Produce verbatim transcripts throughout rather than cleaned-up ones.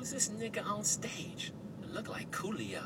Who's this nigga on stage? It look like Coolio.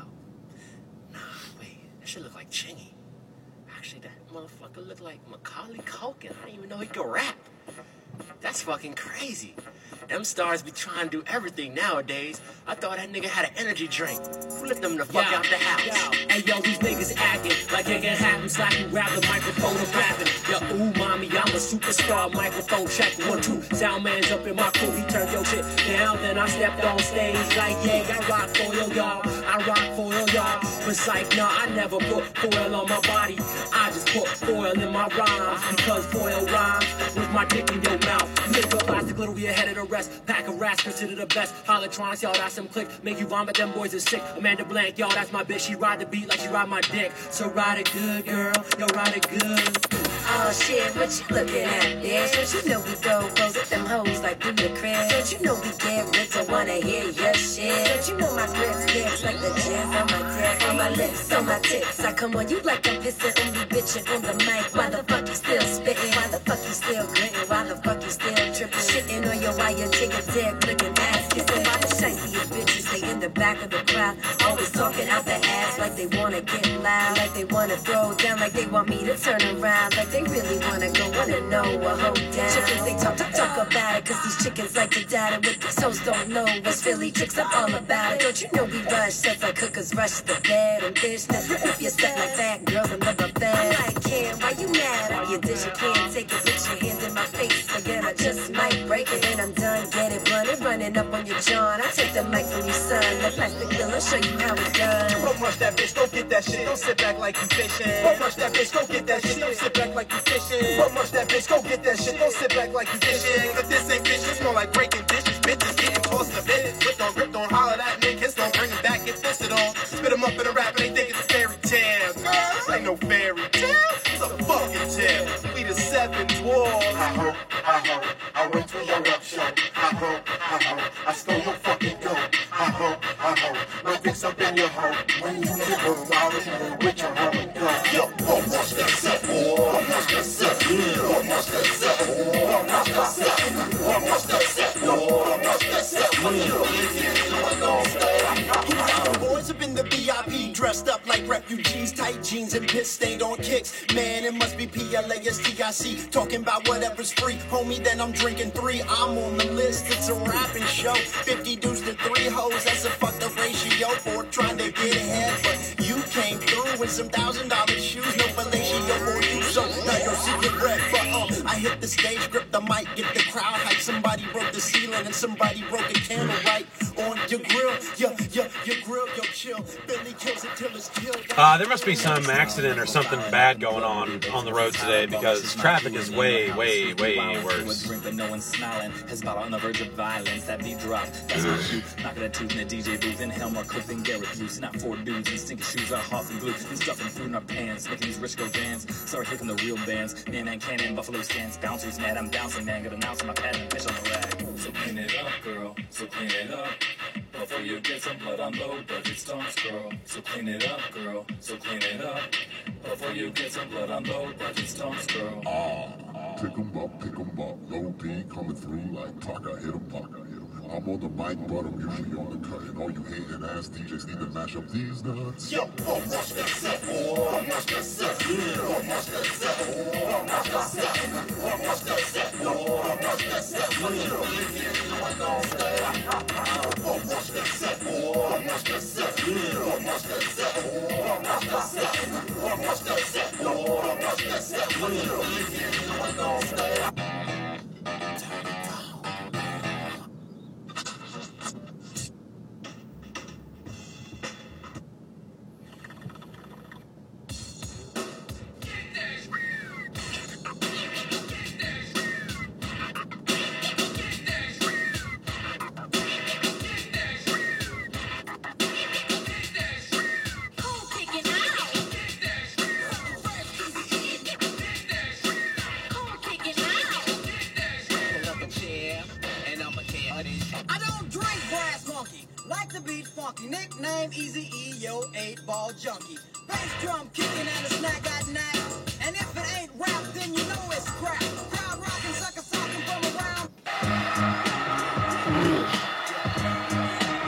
Nah, wait, that shit look like Chingy. Actually, that motherfucker look like Macaulay Culkin. I didn't even know he could rap. That's fucking crazy. Them stars be trying to do everything nowadays. I thought that nigga had an energy drink. Who let them the fuck yo, out the house? Yo. Hey yo, these niggas acting like they can happen. So I can grab the microphone and rapping. Yo, ooh, mommy, I'm a superstar. Microphone check one, two. Sound man's up in my crew. He turned your shit down. Then I stepped on stage like, yeah, I rock for yo, y'all. I rock for yo, y'all. But psych, nah, I never put foil on my body. I just put foil in my rhymes. Because foil rhymes with my dick in your mouth. Nigga, plastic, literally ahead of the rest. Pack of rats, consider the best. Holotronics, y'all, that's some click. Make you vomit, them boys is sick. Amanda Blank, y'all, that's my bitch. She ride the beat like she ride my dick. So ride it good, girl. Yo, ride it good. Oh shit, what you looking at, bitch? Don't you know we go close with them hoes like through the crib? Don't you know we get rich, I wanna hear your shit? Don't you know my grip gets like the jizz on my dick, on my lips, on my tits? I come on you like I'm pissing, only bitching on the mic. Why the fuck you still spitting? Why the fuck you still gritting? Why the fuck you still tripping? Shitting on your wire, jigger dick, looking ass kissing. Why the shiniest bitches stay in the back of the crowd? Always talking out the ass like they wanna get loud, like they wanna throw down, like they want me to turn around, like they really wanna go, wanna know a hoe down. Chickens, they talk, talk, talk about it, cause these chickens like to dad. And with these hoes don't know what's Philly tricks, I'm all about it. Don't you know we rush sets like cookers rush the bed and dish that if you step like that, girls in the bed. I'm like, Kim, why you mad? All you dish, you can't take it, put your hands in my face again. I just might break it, and I'm done. Get it, running, running up on your John. I take the mic from your son, the plastic bill, I'll show you how it's done. Don't rush that bitch, go get that shit, don't sit back like you fishing. Don't rush that bitch, go get that shit, don't sit back like you fishing. Don't rush that bitch, go get that shit, don't sit back like you fishing. Cause this ain't fish, it's more like breaking dishes. Bitches getting tossed a bit. Whip don't grip, don't holler that niggas, don't bring him back, get fisted on. Spit him up in a rap and they think it's a fairy tale. This ain't no fairy tale, it's a fucking tale. We the seven dwarves. I hope, I hope, I went to your rap show. I hope, I hope, I stole your fucking dough. I hope, I hope, my dick's up in your hoe. When you get her wild and with your hoe and go. Yo, how much that set? How much that set? How much that set? How much that set? How much that set? How much that set? The boys up in the V I P, dressed up like refugees, tight jeans and piss stained on kicks. Man, it must be P L A S T I C, talking about whatever's free. Homie, then I'm drinking three. I'm on the list, it's a rapping show. fifty dudes to three hoes, that's a fucked up ratio for trying to get ahead. But you came through with some thousand dollar shoes, no fellatio for you. So now your secret red, but um, I hit the stage, grip the mic, get the crowd hype. Somebody broke the ceiling and somebody broke a candle right on your grill. Yeah, yeah, your grill, yo, chill. Billy kills it till it's killed. Uh, there must be some accident or something bad going on on the road today because traffic is way, way, way worse. But no one's smiling. His bottle on the verge of violence. That beat drop. That's my shoe. Knocking a tooth in the D J booth. Inhale more coke than Garrett Blues. Not four dudes and stinking shoes are hot and glue. And stuffing food in our pants. Making these rich go dance. Sorry, here come the real bands. Man, man, cannon, buffalo stance. Bouncers mad. I'm bouncing, man. Got an ounce on my pad and fish on the rack. So clean it up, girl. So clean it up. Before you get some blood on low budget stomps, girl. So clean it up, girl. So clean it up. Before you get some blood on low budget stomps, girl. Ah, pick 'em up, pick 'em up. Low D coming through like Taka, hit 'em, Taka, hit 'em. I'm on the mic, but I'm usually on the cut. And all you hating ass D Js need to mash up these nuts. Yo, how much that set? How much that set? How much that set? How much that set? How much that set? How much that set? How much that set? How much that set? How much that set? How much that set? How much that set? How much that set? How much that set? How much that set? I don't drink Brass Monkey, like the beat funky. Nickname Easy E, yo, eight ball junkie. Bass drum kicking and a snack got knack. And if it ain't rap, then you know it's crap. Crowd rocking, sucker talking from around.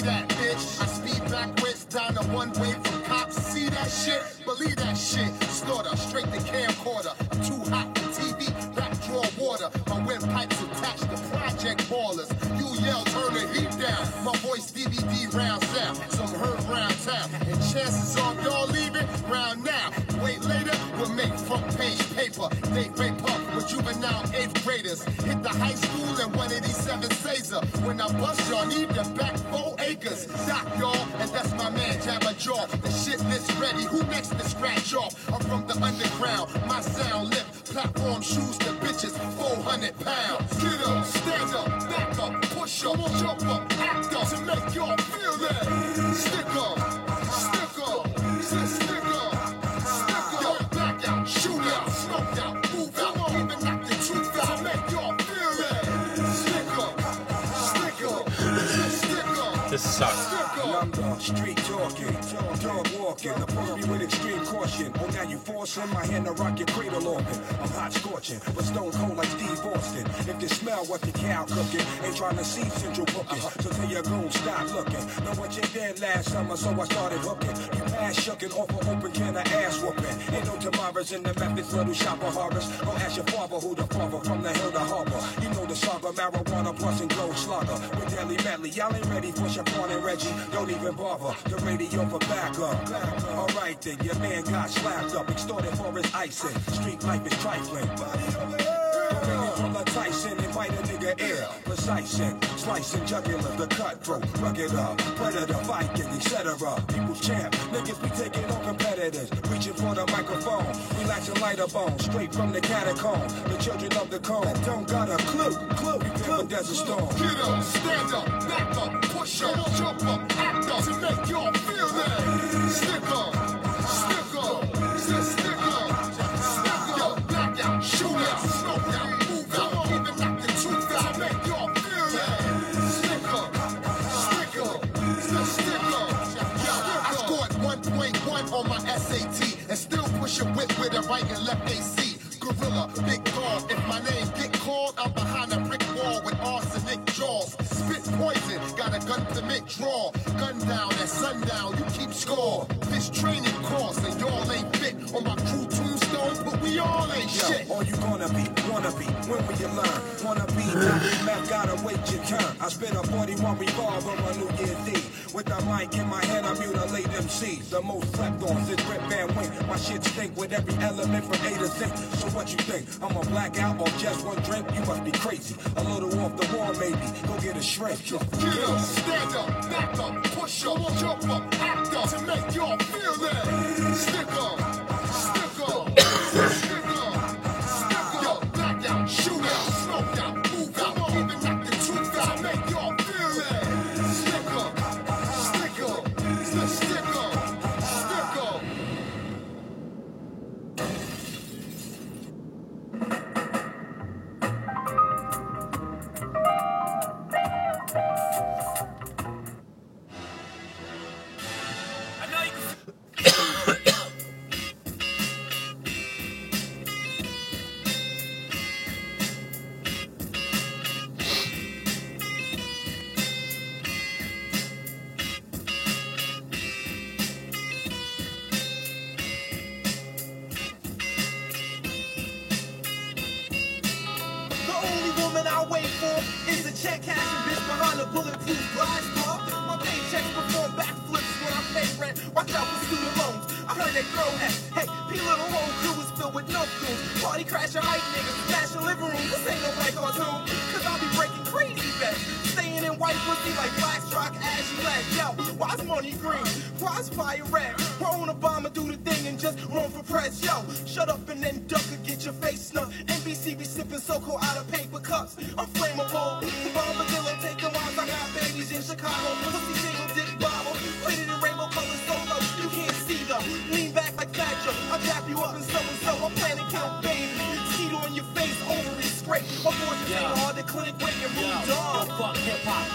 that, bitch. I speed backwards down the one way from cops. See that shit? Believe that shit. Slaughter, straight to camcorder. I'm too hot for T V, rap draw water. My windpipes attached to project ballers. You yell, turn the heat down. My voice D V D rounds out. Some heard round town. And chances are y'all leaving round now. Wait later, we'll make front page paper. They rape up with juvenile eighth graders. Hit the high school in one eighty-seven Caesar. When I bust y'all, need the back four acres. Doc y'all, and that's my man Jabba Jaw. The shit list ready. Who next to scratch off? I'm from the underground. My sound lift. Platform shoes to bitches. four hundred pounds. Get up, stand up, back up, push up, jump up, act up to make y'all feel that. Stick up, stick up, stick up, stick up, back out, shoot out, smoke out, move out, even knock the truth out to make y'all feel that. Stick up, stick up, stick up. This sucks. I'm the street talking, dog walking, approach me with extreme caution. Oh, now you forcing my hand to rock your cradle open. I'm hot scorching, but stone cold like Steve Austin. If you smell what the cow cooking, ain't trying to see central booking. So tell your goon, stop looking. Know what you did last summer, so I started hooking. You pass shucking off an open can of ass whooping. Ain't no tomorrows in the methods, little shopper horrors. Go ask your father who the father from the hill to harbor. You know the saga, marijuana plus and gold slugger. With Deli Medley, y'all ain't ready for Shaquan and Reggie. Don't even bother, the radio for backup. Alright then, your man got slapped up, extorted for his icing. Street life is trifling. From the Tyson, invite a nigga air. Precising, slicing jugular, the cutthroat, rugged up, predator, Viking, et cetera. People's champ, niggas be taking on competitors, reaching for the microphone, relaxing lighter bones, straight from the catacomb. The children of the cone don't got a clue, clue, clue. Desert Storm. Get up, stand up, back up, push up, jump up, act up to make y'all feel that. Stick up, stick up, stick up, stick up, back out, shoot out, smoke out, move out, even knock the truth out to make y'all feel that. Stick up, stick up, stick up. Yo, I scored one point one on my S A T and still push a whip with a right and left A C. Gorilla, big dog. If my name get called, I'm behind a brick wall with arsenic jaws. Spit poison, got a gun to make draw. Gun down at sundown, you keep score. This training course and y'all ain't fit on my crew tombstone, but we all ain't Yo, shit. all you gonna be, wanna be, when will you learn? Wanna be, Doctor Mac, gotta wait your turn. I spit a forty-one revolver on New Year's Eve. With the mic in my hand, I mutilate M Cs. The most slept on since Rip Van Winkle. My shit stink with every element from A to Z. So what you think? I'm a blackout or just one drink? You must be crazy. A little off the wall, maybe. Go get a shrink. Get up, stand up, back up, push up, jump up, act up to make y'all feel that. Stick up, stick up, stick up, stick up, back out, shoot out, smoke out, move out, even knock the truth out to make y'all feel that. Stick up, stick up, stick up, stick up. The only woman I wait for is a check cashing bitch behind a bulletproof glass door. My paychecks perform backflips when I pay rent. Watch out for student loans. I heard they throw at. Hey, P Little whole crew is filled with no goons. Party crashing hype niggas, smashing living room. This ain't no black cartoon. Cause I'll be breaking crazy bets. Staying in white pussy like black rock ashy lead. Yo, why's money green? Why's fire red? Why won't Obama do the thing and just run for press? Yo, shut up and then duck or get your face snuffed. N B C be sipping SoCo out of paper cups. I'm flammable. Bombadillo taking wives. I got babies in Chicago. Pussy single dick bobble. Printed in rainbow colors solo. You can't see them. Lean back like Fat Joe. I'll dap you up in so and so. I'm planning count baby. Skeet on your face, ovary scrape. My voice is hard to clinic where you moved on. Fuck hip hop, pack a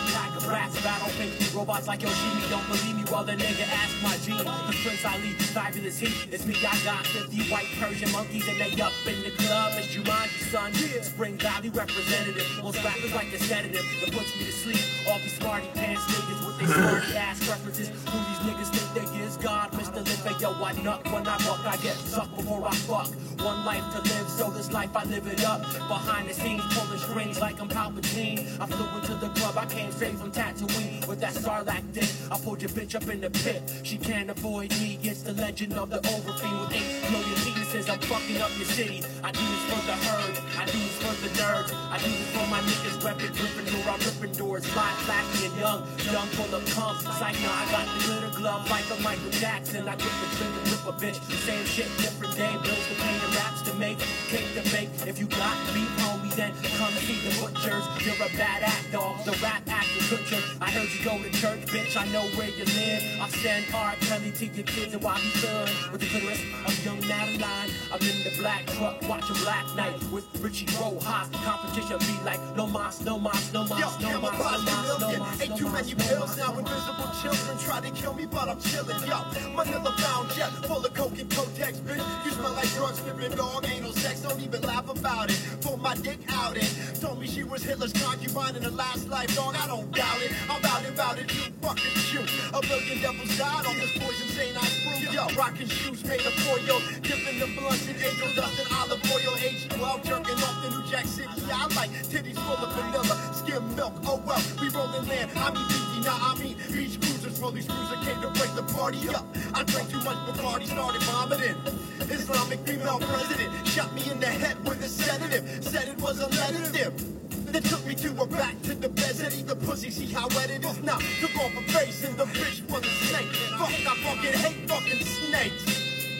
Rats battle fake robots like Yoshimi. Don't believe me? Well, the nigga ask my gene. The Prince Ali, fabulous heat. It's me, I got fifty white Persian monkeys and they up in the club. It's Jumanji, son. Spring Valley representative. Most rappers like a sedative that puts me to sleep. All these smarty pants niggas with their smarty ass references. Who these niggas think they is God? Mister Live, yo, I nut when I walk, I get sucked before I fuck. One life to live, so this life I live it up. Behind the scenes, pulling strings like I'm Palpatine. I flew into the club, I came straight from Tatooine with that Sarlacc dick. I pulled your bitch up in the pit. She can't avoid me. It's the legend of the overfiend with eight million penises. I'm fucking up your city. I do this for the herd. I do this for the nerds. I do this for my niggas repping Gryffindor. I'm ripping doors, fly, flashy and young, young full of pumps. Psych, now I got the glitter glove like a Michael Jackson. I grip the trigger, whip a bitch. Same shit, different day. Bills to pay and raps to make, cake to bake. If you got beef, homie, then come see the butchers. You're a bad act, dog. The rap actor butcher. I heard you go to church, bitch. I know where you live. I send R. Kelly to your kids and while he's done with the clitoris of young Madeline. I'm in the black truck watching Black Knight with Richie Rojas. Competition be like no mas, no mas, no mas, Yo, no I'm a mas, no mas, no million. mas, Ain't no too mas, many no pills mas, now. no mas. Invisible children try to kill me, but I'm chilling. Yo, Manila bound jet full of coke and Kotex, bitch. You smell like drugs, flipping dog. Ain't no sex, don't even laugh about it. Pull my dick out and told me she was Hitler's concubine in the last life, dog. I don't doubt it. I'm about it, about it. You fucking shoot. A billion devils died on this poison Saint I brew. Yo, rocking shoes made of oil, dipping the blunts in angel dust and olive oil. H twelve, jerking off the New Jack City. Yeah, I like titties full of vanilla, skim milk. Oh well, we rolling land. I mean, beefy, now I mean beach cruisers. Police cruiser came to break the party up. I drank too much Bacardi, started vomiting. Islamic female president shot me in the head with a sedative. Said it was a sedative. They took me to a back to the bed, said eat the pussy, see how wet it is now. Took off a face and the bitch was a snake. Fuck, I fucking hate fucking snakes.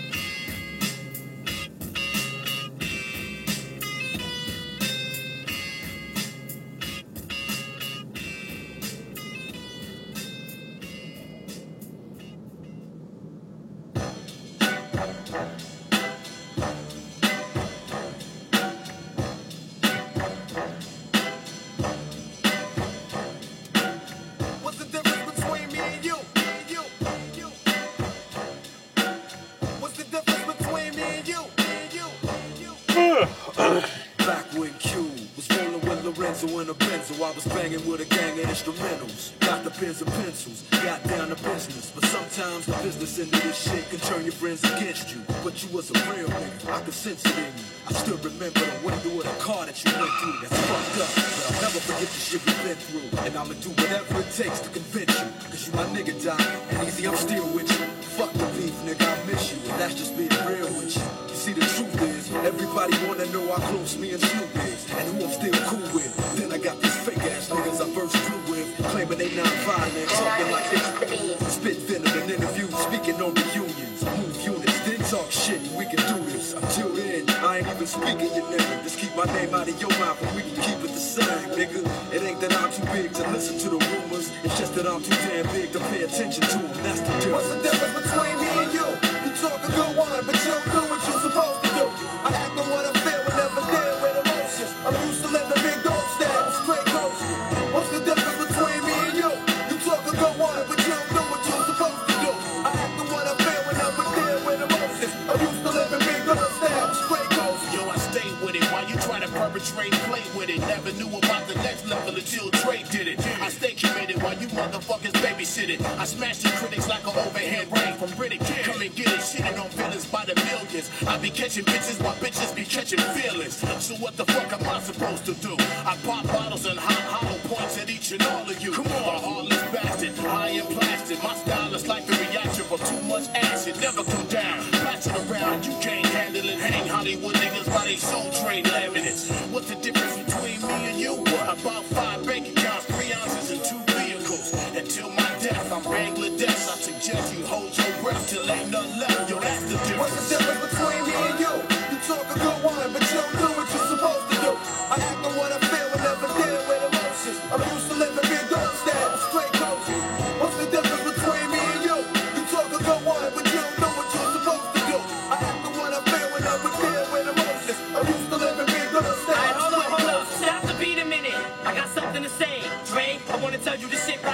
In a Benzo, I was banging with a gang of instrumentals. Got the pens and pencils, got down to business. But sometimes the business end of this shit can turn your friends against you. But you was a real nigga, I could sense it in you. I still remember the window of the car that you went through. That's fucked up, but I'll never forget the shit we've been through. And I'ma do whatever it takes to convince you. Cause you my nigga, Doc, and easy, I'm still with you. Fuck the beef, nigga, I miss you. And that's just being real with you. You see, the truth is, everybody wanna know how close me and Snoop is. And who I'm still cool with. Then I got these fake ass niggas I first flew with, claiming they not violent, talking like they spit venom in interviews, speaking on reunions, move units, then talk shit, we can do this. Until then, I ain't even speaking your name. Just keep my name out of your mouth and we can keep it the same, nigga. It ain't that I'm too big to listen to the rumors, it's just that I'm too damn big to pay attention to them, that's the difference. What's the difference between me and you? You talk a good one, but you don't do what you're supposed to do. I act on what I feel and never deal with emotions. I'm used to living big dog style, straight coast. What's the difference between me and you? You talk a good one, but you don't do what you're supposed to do. I act on what I feel and never deal with emotions. I'm used to living big dog style, straight coast. Yo, I stay with it while you try to perpetrate, play with it. Never knew about the next level until Trey did it. I stay committed while you motherfuckers babysit it. I smash the critics like an overhead rain from Riddick. Come and get it, shitting on villains by the millions. I be catching bitches while bitches be catching feelings. So what the fuck am I supposed to do? I pop bottles and hot hollow points at each and all of you. Come on, a heartless bastard, high and plastic. My style is like the reaction from too much acid. Never come down, pass it around. You can't handle it. Hang Hollywood niggas by they soul trade laminates. What's the difference between me and you? About five bank accounts, three ounces, and two vehicles. Until my death, I'm Bangladesh. I suggest you hold your breath till ain't nothing left. Yo, that's the difference. What's the difference between me and you? You talk a good one, but you don't do what you're supposed to do. I act on what I feel and never deal with emotions. I'm used to living big dog style, straight coast. What's the difference between me and you? You talk a good one, but you don't do what you're supposed to do. I act on what I feel and never deal with emotions. I'm used to living big dog style. Alright, hold up, hold up. Stop the beat a minute. I got something to say. Dre, I wanna tell you this shit right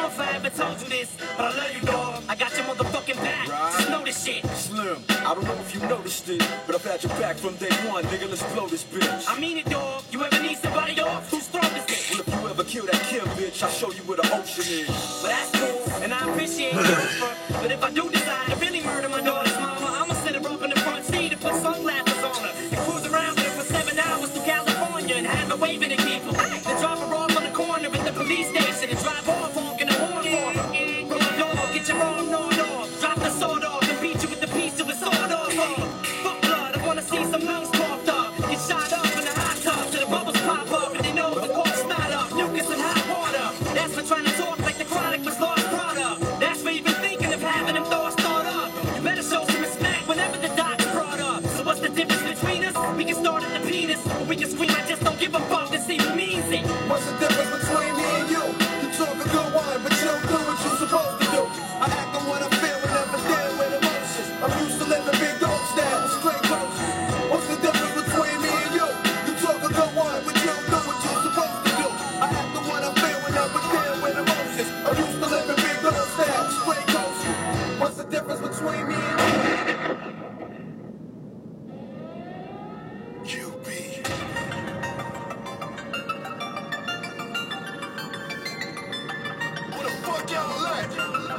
know if I ever told you this, but I love you, dog. I got your motherfucking back. Right. Just know this shit. Slim, I don't know if you noticed it, but I've had your back from day one, nigga. Let's blow this bitch. I mean it, dog. You ever need somebody off? Whose throat is it? Well, if you ever kill that Kim bitch, I'll show you where the ocean is. Well, that's cool, and I appreciate your offer. But if I do decide to really murder my daughter's mama, I'ma sit her up in the front seat and put sunglasses on her and cruise around with her for seven hours to California and have her waving at people. Then drop her off on the corner at the police station and drive off honking the horn for her. From my dog, get your arm gnawed off. Drop the sword off and beat you with the piece of a sword off. Fuck blood, I wanna see some lungs coughed up. Get shot up in the hot tub till the bubbles pop up and they know the corpse not up. Mucus and hot water. That's for trying to talk like the chronic was lost product. That's for even thinking of having them thoughts thought up. You better show some respect whenever the doc's brought up. So what's the difference between us? We can start at the penis, or we can scream, I just don't give a fuck and see who means it. What's the difference between me and you? You talk a good one, but you don't do what you're supposed to do. I act on what I feel and never deal with emotions. I'm used to living big dog style with straight coaches. What's the difference between me and you? You talk a good one, but you don't do what you're supposed to do. I act on what I feel and never deal with emotions. I'm used to living big dog style with straight coaches. What's the difference between me and you? Q B. What the fuck y'all like?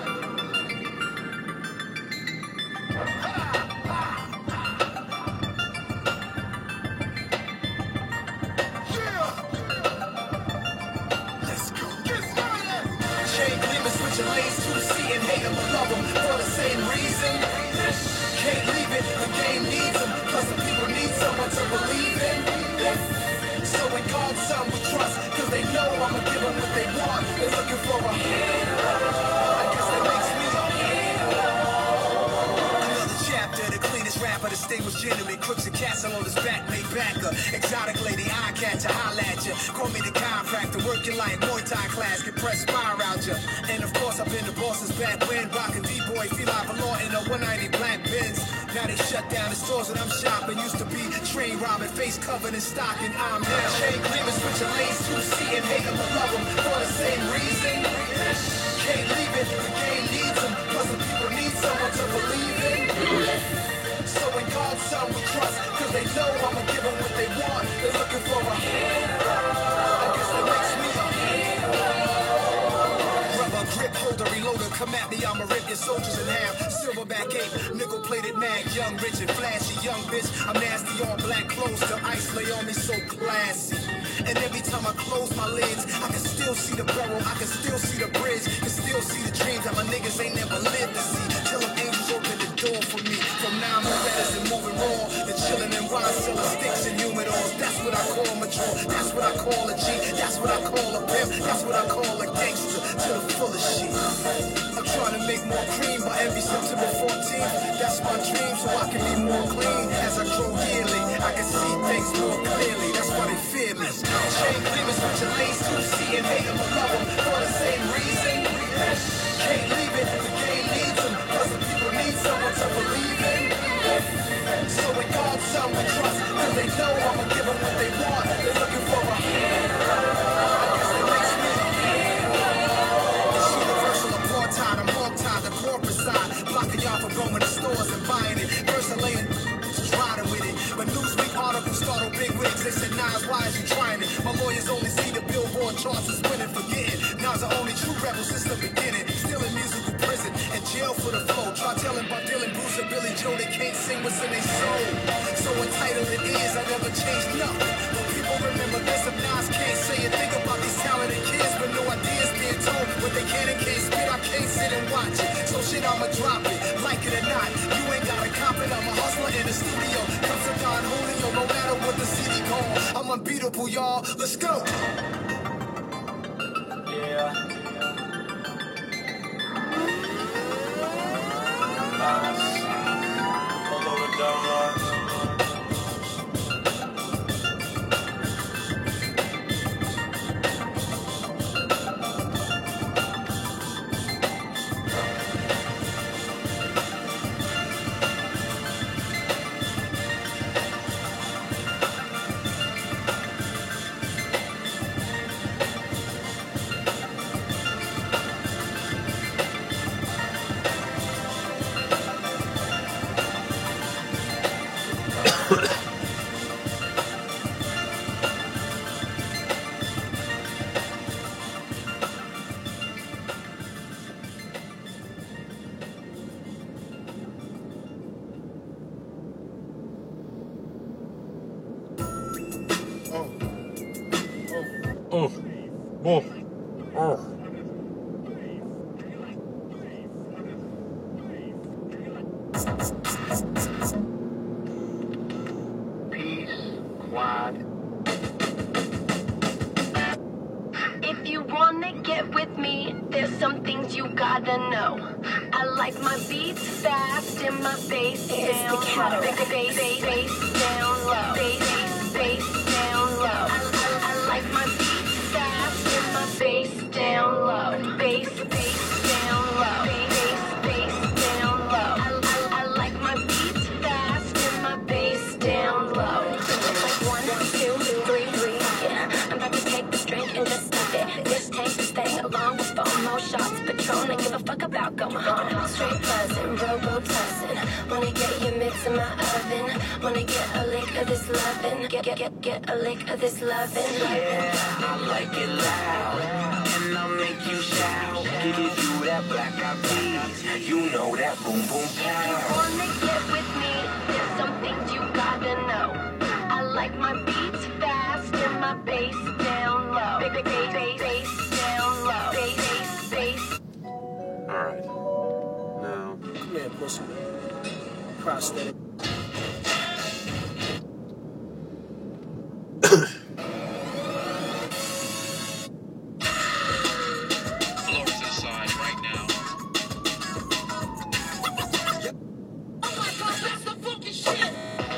Let's go. Get started! Chain limits switching lanes to see and hate them or love them for the same reason. Can't leave it, the game needs them, cause the people need someone to believe in. So in God's son we trust, cause they know I'ma give them what they want. They're looking for a hero. I guess that makes me a hero. Another chapter, the cleanest rapper, distinguished gentleman, crooks and castle on his back, made backer. Exotic lady, eye catcher, holla at ya. Call me the chiropractor, working like Muay Thai class, can press fire out ya. And of course I've been the boss's back when rockin' D-boy, feel like a law in a one ninety black Benz. Now they shut down the stores that I'm shopping. Used to be train robbing, face covered in stocking. I'm now chain limits, switching lanes to see and hate them or love them for the same reason. Can't leave it, the game needs them, cause the people need someone to believe in. So in God's son we trust, cause they know I'ma give them what they want. They're looking for a hero. I guess that makes me a hero. Rubber grip holder, reloader, come at me, I'ma rip your soldiers in half. Silverback ape, nickel plated mag, young, rich and flashy, young bitch. I'm nasty, all black clothes, the ice lay on me so classy. And every time I close my lids, I can still see the barrel, I can still see the bridge, can still see the dreams that my niggas ain't never lived to see. Till them angels open the door for me. From now I'm better and moving raw, and chilling in wine cellar sticks and humidors. That's what I call mature, that's what I call a G, that's what I call a pimp, that's what I call a gangster, to the fullest shit. I'm trying to make more cream by every September fourteenth. That's my dream, so I can be more clean. As I grow yearly, I can see things more clearly. That's why they fear me. Chain limits, switching lanes to see and hate them or love them for the same reason. Can't leave it, the game needs them, cause the people need someone to believe in. So in God's son we trust, cause they know I'ma give them what they want. They're looking for a hero. I guess that makes me a hero. It's universal apartheid, I'm hog-tied, the corporate side, blocking y'all from going to stores and buying it. First I laying just riding with it. But Newsweek articles startled big wigs. They said, Nas, why is you trying it? My lawyers only see the Billboard charts as winning, forgetting. Nas the only true rebel since the beginning. Still in musical prison and jail for the flow. Try telling about Dylan, Bruce, and Billy Joe they can't sing what's in their soul. So entitled it is, I never changed nothing. But people remember this, if Nas can't say it. Think about these talented kids, but no ideas being told. What they can and can't spit, I can't sit and watch it. So shit, I'ma drop it, like it or not. You ain't gotta cop it, I'm a hustler in the studio. Comes a Don Julio, no matter what the city call. I'm unbeatable, y'all. Let's go. Yeah. Nice. All over donuts. Oh. Oh. Oh. Peace, quad. If you wanna get with me, there's some things you gotta know. I like my beats fast and my bass down low. Bass, bass, bass, bass down low. Bass, bass, bass down low. I, I, I like my beats fast and my bass down low. Bass, bass down low. Bass, bass down low. I, I, I like my beats fast and my bass down low. Like one, two, three, three, yeah. I'm about to take this drink and just stop it. This tank to stay along with four more shots. Patron, I give a fuck about going home. Straight buzzing, robo-tussing. Wanna get your mix in my oven. Wanna get a lick of this lovin'. Get, get, get, get a lick of this lovin'. Yeah, I like it loud. And I'll make you shout. Give you that black eyed peas. You know that boom boom pow. Wanna get with me? There's some things you gotta know. I like my beats fast and my bass down low. Bass, bass, bass, bass down low. Bass, bass, bass. Alright. Now. Come here, pussy. Prosthetic. Floors inside right now. Oh my god, that's the fucking shit!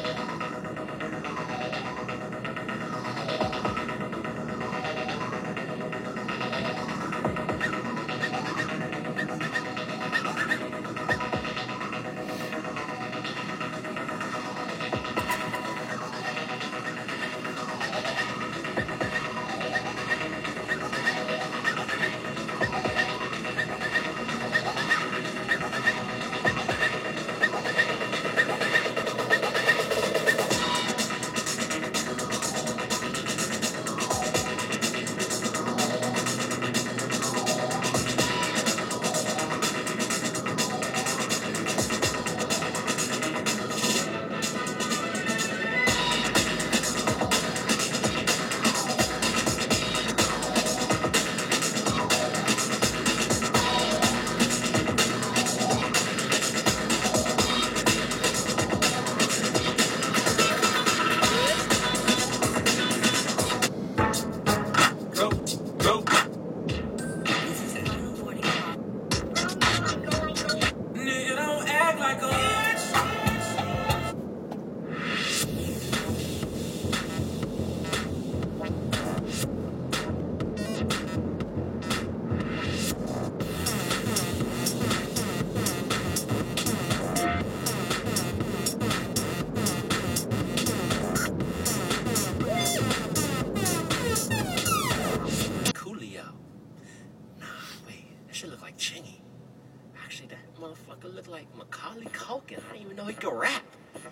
motherfucker look like Macaulay Culkin. I didn't even know he could rap.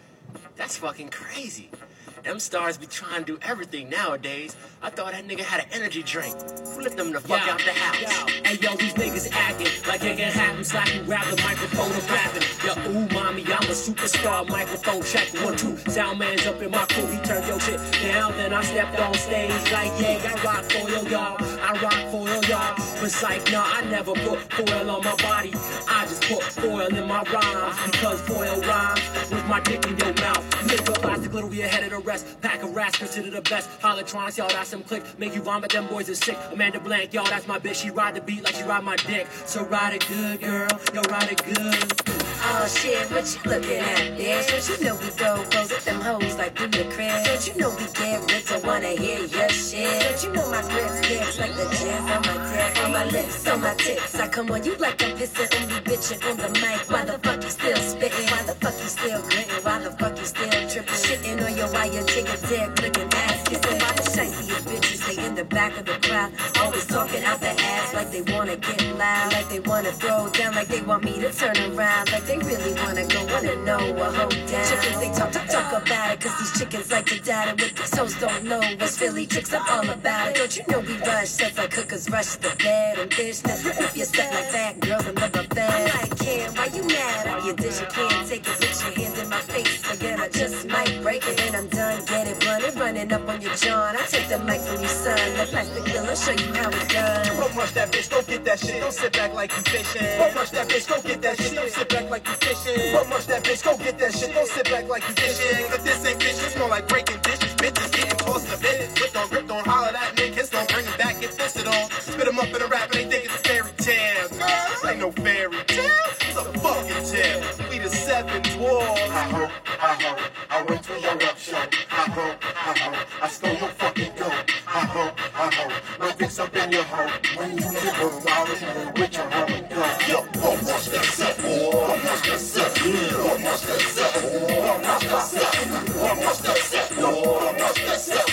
That's fucking crazy. Them stars be trying to do everything nowadays. I thought that nigga had an energy drink. Who let them the fuck Yo, out the house? Yo, hey yo, these niggas acting like they can have them slacking, grab the microphone and rapping. Yo, ooh, mommy, I'm a superstar. Microphone check one, two. Sound man's up in my crew, he turned your shit down. Then I stepped on stage like, yeah, I rock foil, y'all. I rock foil, y'all. But psych, nah, I never put foil on my body. I just put foil in my rhymes because foil rhymes with my dick in your mouth. Nigga, plastic, little, we ahead of the rest. Pack of rats, consider the best. Holotronics, y'all, that's some click. Make you vomit, them boys is sick. Amanda Blank, y'all, that's my bitch. She ride the beat like she ride my dick. So ride it good, girl. Yo, ride it good. Oh shit, what you looking at, bitch? Don't you know we go close with them hoes like through the crib? Don't you know we get rich, I wanna hear your shit? Don't you know my grip kicks like the jizz on my dick, on my lips, on my tits? I come on you like I'm pissing on you, bitching on the mic. Why the fuck you still spitting? Why the fuck you still gritting? Why the fuck you still tripping? Shitting on your wire, jigger dick, looking ass kissing. Why the shiniest bitches stay in the back of the crowd? Always talking out the ass like they wanna get loud, like they wanna throw down, like they want me to turn around, like they really wanna go, wanna know a hoe down. Chickens, they talk, talk, talk about it, cause these chickens like to data. With these hoes don't know what's Philly tricks, I'm all about it. Don't you know we rush sets like cookers rush the bed and business. If you step like that, girls will never bed. I'm like, Kim, why you mad? All you dish, you can't take it, put your hand in my face again. I just might break it, and I'm done, get it running, running up on your John. I take the mic from your son, the plastic little show you how it's done. Don't rush that bitch, go get that shit. Don't sit back like you fishing. Don't rush that bitch, go get that shit. Don't sit back like you fishing. Don't rush that bitch, go get that shit. Don't sit back like you fishing. Cause this ain't fish, it's more like breaking dishes. Bitches getting tossed in a bit. Grip on, grip on, holler that niggas. Don't bring him back, get fisted on. Spit him up in a rap and they think it's a fairy tale. Girl, this ain't no fairy tale. It's a fucking tale. We the seven dwarves. I hope, I hope, I went to your rap show. I hope, I hope, I stole your fucking dough. I hope, I hope, my dick's up in your hoe. When you get home, I'll return with your home and go. Yo, don't watch that set, don't watch that set, don't watch that set, don't watch that set, don't watch that set, don't watch that set.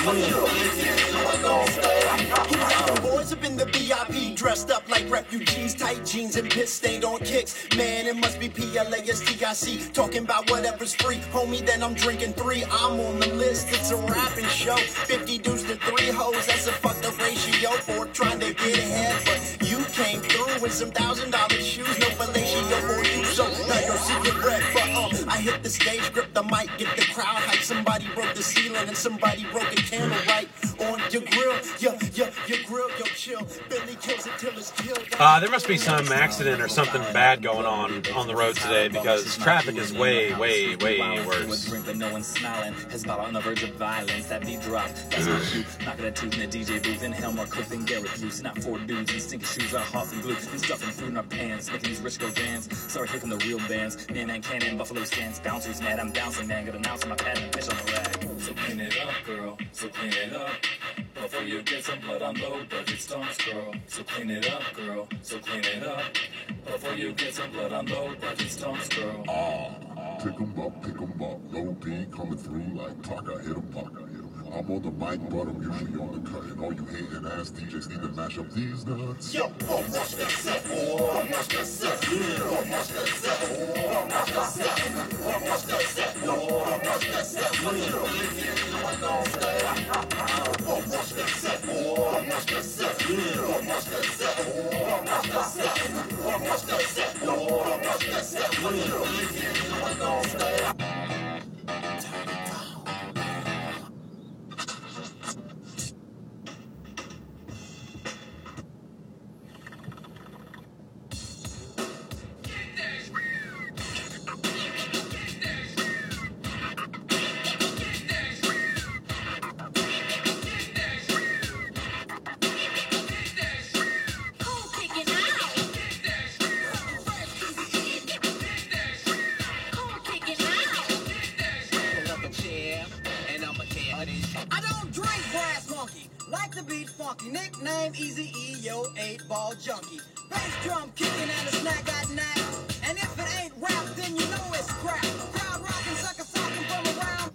The boys up in the V I P, dressed up like refugees, tight jeans and piss stained on kicks. Man, it must be P L A S T I C, talking about whatever's free. Homie, then I'm drinking three. I'm on the list, it's a rapping show. fifty dudes to three hoes, that's a fucked up ratio for trying to get ahead. But you came through with some thousand dollar shoes, no fellatio for you. So now your secret red, but um, I hit the stage, grip the mic, get the crowd hype. Somebody broke the ceiling and somebody broke a candle right on your grill. Yeah, yeah, your grill, yo, chill. Billy kills it till it's killed. Uh, there must be some accident or something bad going on on the road today because traffic is way, way, way worse. Drink, but no one's smiling. His bottle on the verge of violence. That beat drop. That's what you knocking a tooth in the D J booth. Inhale more coke than Garrett Hughes. Not four dudes in stinking shoes, our hearts and glue. And stuffing food in our pants, making these rich go dance. Sorry, here come the real bands. Man, man, cannon, Buffalo stands. Bouncers mad, I'm bouncing, man. Got an ounce on my pad and fish on the rag. So clean it up, girl. So clean it up. Before you get some blood on low budget stunts, girl. So clean it up, girl. So clean it up. Before you get some blood on low budget stunts, girl. Ah, pick 'em up, pick 'em up. Low D coming through like Taka, hit 'em, Taka, hit 'em. I'm on the mic, but I'm usually on the cut. And all you hating ass D Js need to mash up these nuts. Yo, don't watch that set, don't watch that set, don't watch that set, don't watch that set, don't watch that set, don't watch that set, don't watch that set, don't watch that set, don't watch that set, don't watch that set, don't watch that set, don't watch that set, don't watch that set, don't watch that set. I don't drink Brass Monkey, like the beat funky. Nickname Easy E, yo, eight ball junkie. Bass drum kicking and a snack got knack. And if it ain't rap, then you know it's crap. Crowd rocking, sucker socking from around.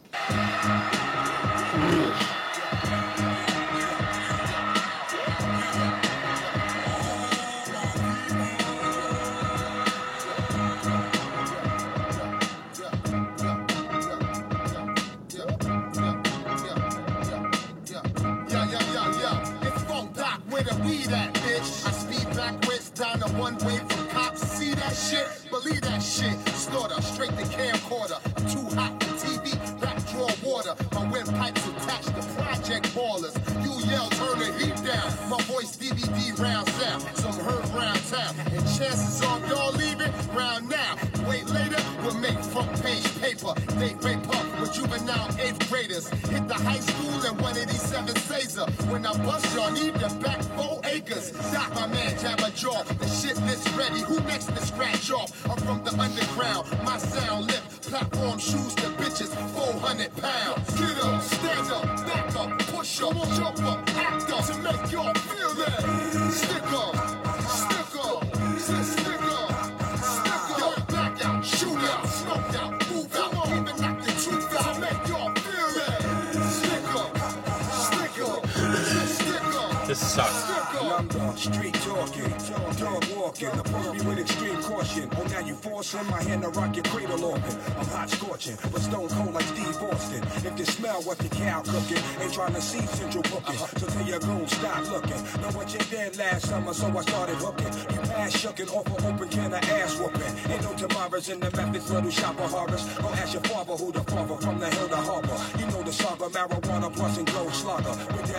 Weed that bitch. I speed backwards down the one way from cops. See that shit? Believe that shit. Slaughter straight to camcorder. I'm too hot for T V. Back draw water. My windpipes attached to project ballers. You yell, turn the heat down. My voice D V D rounds out. Some heard round town. And chances are y'all leaving round now. Wait later, we'll make front page paper. They rape up with juvenile eighth graders. Hit the high school in one eighty-seven Caesar. When I bust y'all, need the back four acres. Doc, my man, jab a jaw. The shit list ready. Who next to scratch off? I'm from the underground. My sound lift. Platform shoes to bitches. four hundred pounds. Get up, stand up, back up, push up, jump up, act up to make y'all feel that. Stick up, stick up, stick up, stick up, back out, shoot out, smoke out, move out, even knock the truth out to make y'all feel that. Stick up, stick up, stick up. This sucks. Lumber, street talking, dog walking, approach me with extreme caution. Oh, now you forcing my hand to rock your cradle open. I'm hot scorching, but stone cold like Steve Austin. If you smell what the cow cooking, ain't trying to see central booking. So tell your goon, stop looking. Know what you did last summer, so I started hooking. You pass shucking off an open can of ass whooping. Ain't no tomorrows in the Memphis little shopper harvest. Go ask your father who the father from the hill to harbor. You know the saga, marijuana plus and gold slugger. With daily medley,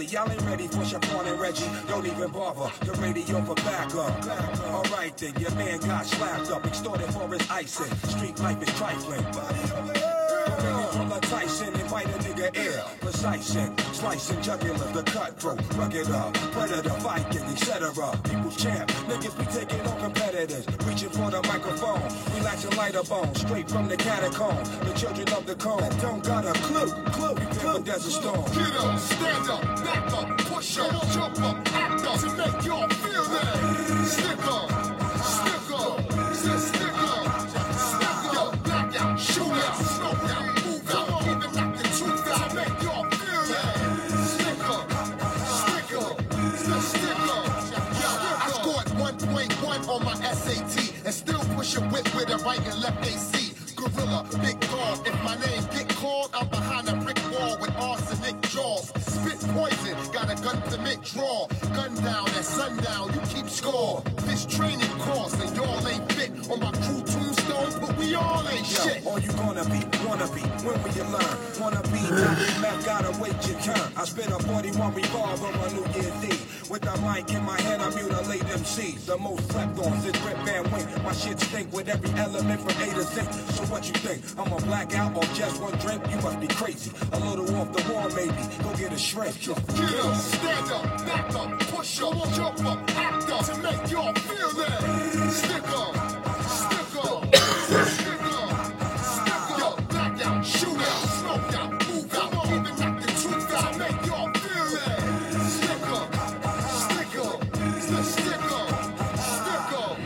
y'all ain't ready for Shaquan and Reggie. Don't even bother, the radio for backup. Alright then, your man got slapped up, extorted for his icing. Street life is trifling. From the Tyson, invite a nigga air. Precision, slicing jugular, the cutthroat, rugged up, predator, Viking, et cetera. People's champ, niggas be taking on competitors, reaching for the microphone, relaxing lighter bones, straight from the catacomb. The children of the cone don't got a clue, clue, clue. Desert storm. Get up, stand up, back up, push up, jump up, act up to make y'all feel that. Stick up, stick up, stick, stick up, stick up, black out, shoot out, smoke out, move out, even knock the truth out, make y'all feel that. Stick up, stick up, stick, stick up. Yo, I scored one point one on my S A T and still push a whip with a right and left A C. Gorilla, big dog. If my name get called, I'm behind a brick wall with arsenic jaws. Spit poison, got a gun to make draw. Gun down at sundown, you keep score. This training course, and y'all ain't fit on my crew tombstones, but we all ain't Yo, shit. all you gonna be, wanna be, when will you learn? Wanna be, Mac gotta wait your turn. I spit a forty-one revolver on New Year's Eve. With the mic in my hand, I mutilate M Cs. The most slept on since Rip Van Wink. My shit stink with every element from A to Z. So what you think? I'm a blackout or just one drink? You must be crazy. A little off the wall, maybe. Go get a shrink. Get up, stand up, back up, push up, jump up, act up to make y'all feel that. Stick up, stick up, stick up, stick up, black out, shoot out, smoke out, move out, even knock the truth out, make y'all feel that. Stick up, stick up, stick, stick up, stick up.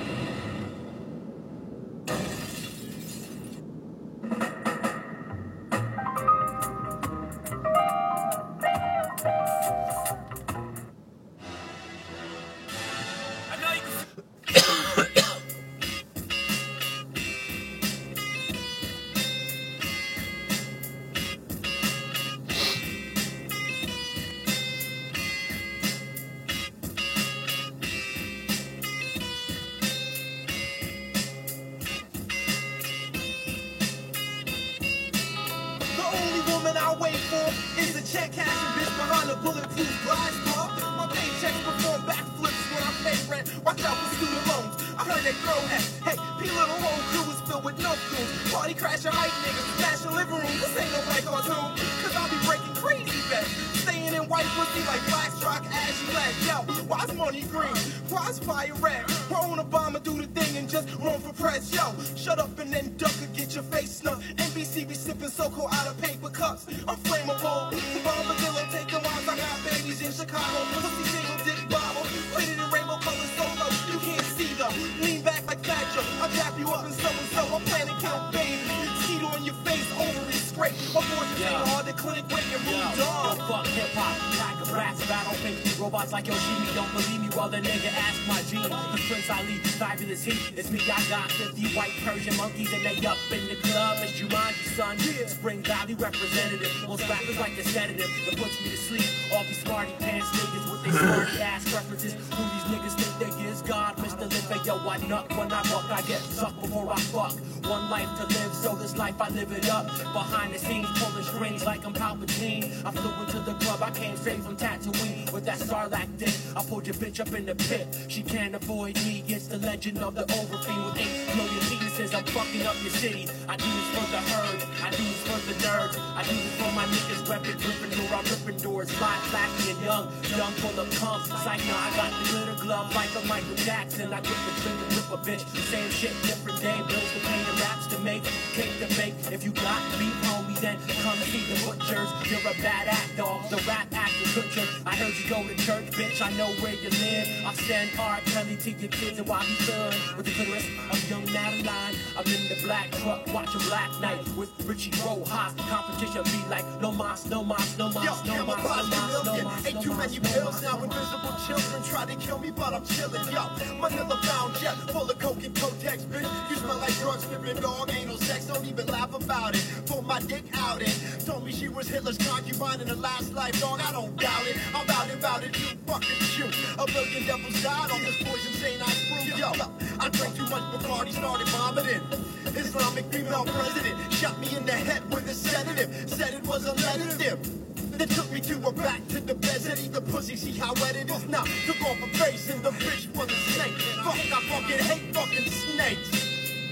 The only woman I wait for is a check cashing bitch behind a bulletproof glass door. My paychecks perform backflips when I pay rent. Watch out for student loans. I heard they throw heads. Hey, P Little whole crew is filled with no fools. Party crashing hype niggas, smashing living room. This ain't no black cartoon. Cause I'll be breaking crazy bets. Staying in white pussy like black rock, ashy black. Yo, why's money green? Why's fire red? Why won't Obama do the thing and just run for press? Yo, shut up and then duck or get your face snuffed. N B C be sipping SoCo out of paper cups. I'm flammable. The bombadillo take the lines. I got babies in Chicago. Pussy single dick bottle. Put it in rainbow colors solo. You can't see them. Lean back like Thatcher. I'll tap you up and so and so. I'm planning count babies. Skeet on your face, ovaries straight. Abortions ain't hard. The clinic waiting room dog. Fuck hip hop, pack of rats, battle fake robots like Yoshimi. Don't believe me? Well, the nigga ask my gene. The Prince Ali, fabulous heat. It's me, I got fifty white Persian monkeys and they up in the club. It's Jumanji, son. Spring Valley representative. Most rappers like a sedative that puts me to sleep. All these smarty pants niggas with their smarty ass references. Who these niggas think they is God? Mister Limpy, yo, I nut when I walk. I get sucked before I fuck. One life to live, so this life I live it up. Behind the scenes, pulling strings like I'm Palpatine. I flew into the club, I came straight from Tatooine with that Sarlacc dick. I pulled your bitch up in the pit. She can't avoid me. It's the legend of the overfiend with eight million penises. I'm fucking up your city. I do this for the herd. I do this for the nerds. I do this for my niggas reppin' Gryffindor. I'm ripping doors, fly, flashy and young, young full of cum. Psych, now I got the glitter glove like a Michael Jackson. I grip the trigger, rip a bitch. Same shit, different day. Bills to pay and raps to make, cake to bake. If you got beef, homie, then come see the butchers. You're a bad act, dog. The rap actor butcher. I heard you go to church, bitch. I know where you live. I send R. Kelly to your kids and while he's done with the clitoris of young Madeline. I'm in the black truck watching Black Knight with Richie Rojas. Competition be like no mas, no mas, no mas, Yo, no mas, no mas, no mas. Ain't too many pills now. Invisible children try to kill me, but I'm chilling. Yo, Manila bound jet full of coke and Kotex, bitch. You smell like drugs, stripping dog. Ain't no sex, don't even laugh about it. Pull my dick out and told me she was Hitler's concubine in the last life, dog. I don't doubt it. I'm out about it. You fucking shoot. A billion devils died on this poison Saint Ice fruit. Yo, I drank too much Bacardi, started vomiting. Islamic female president shot me in the head with a sedative. Said it was a sedative. It took me to her back to the desert, eat the pussy, see how wet it is now. Took off her face and the bitch was a snake. Fuck, I fucking hate fucking snakes.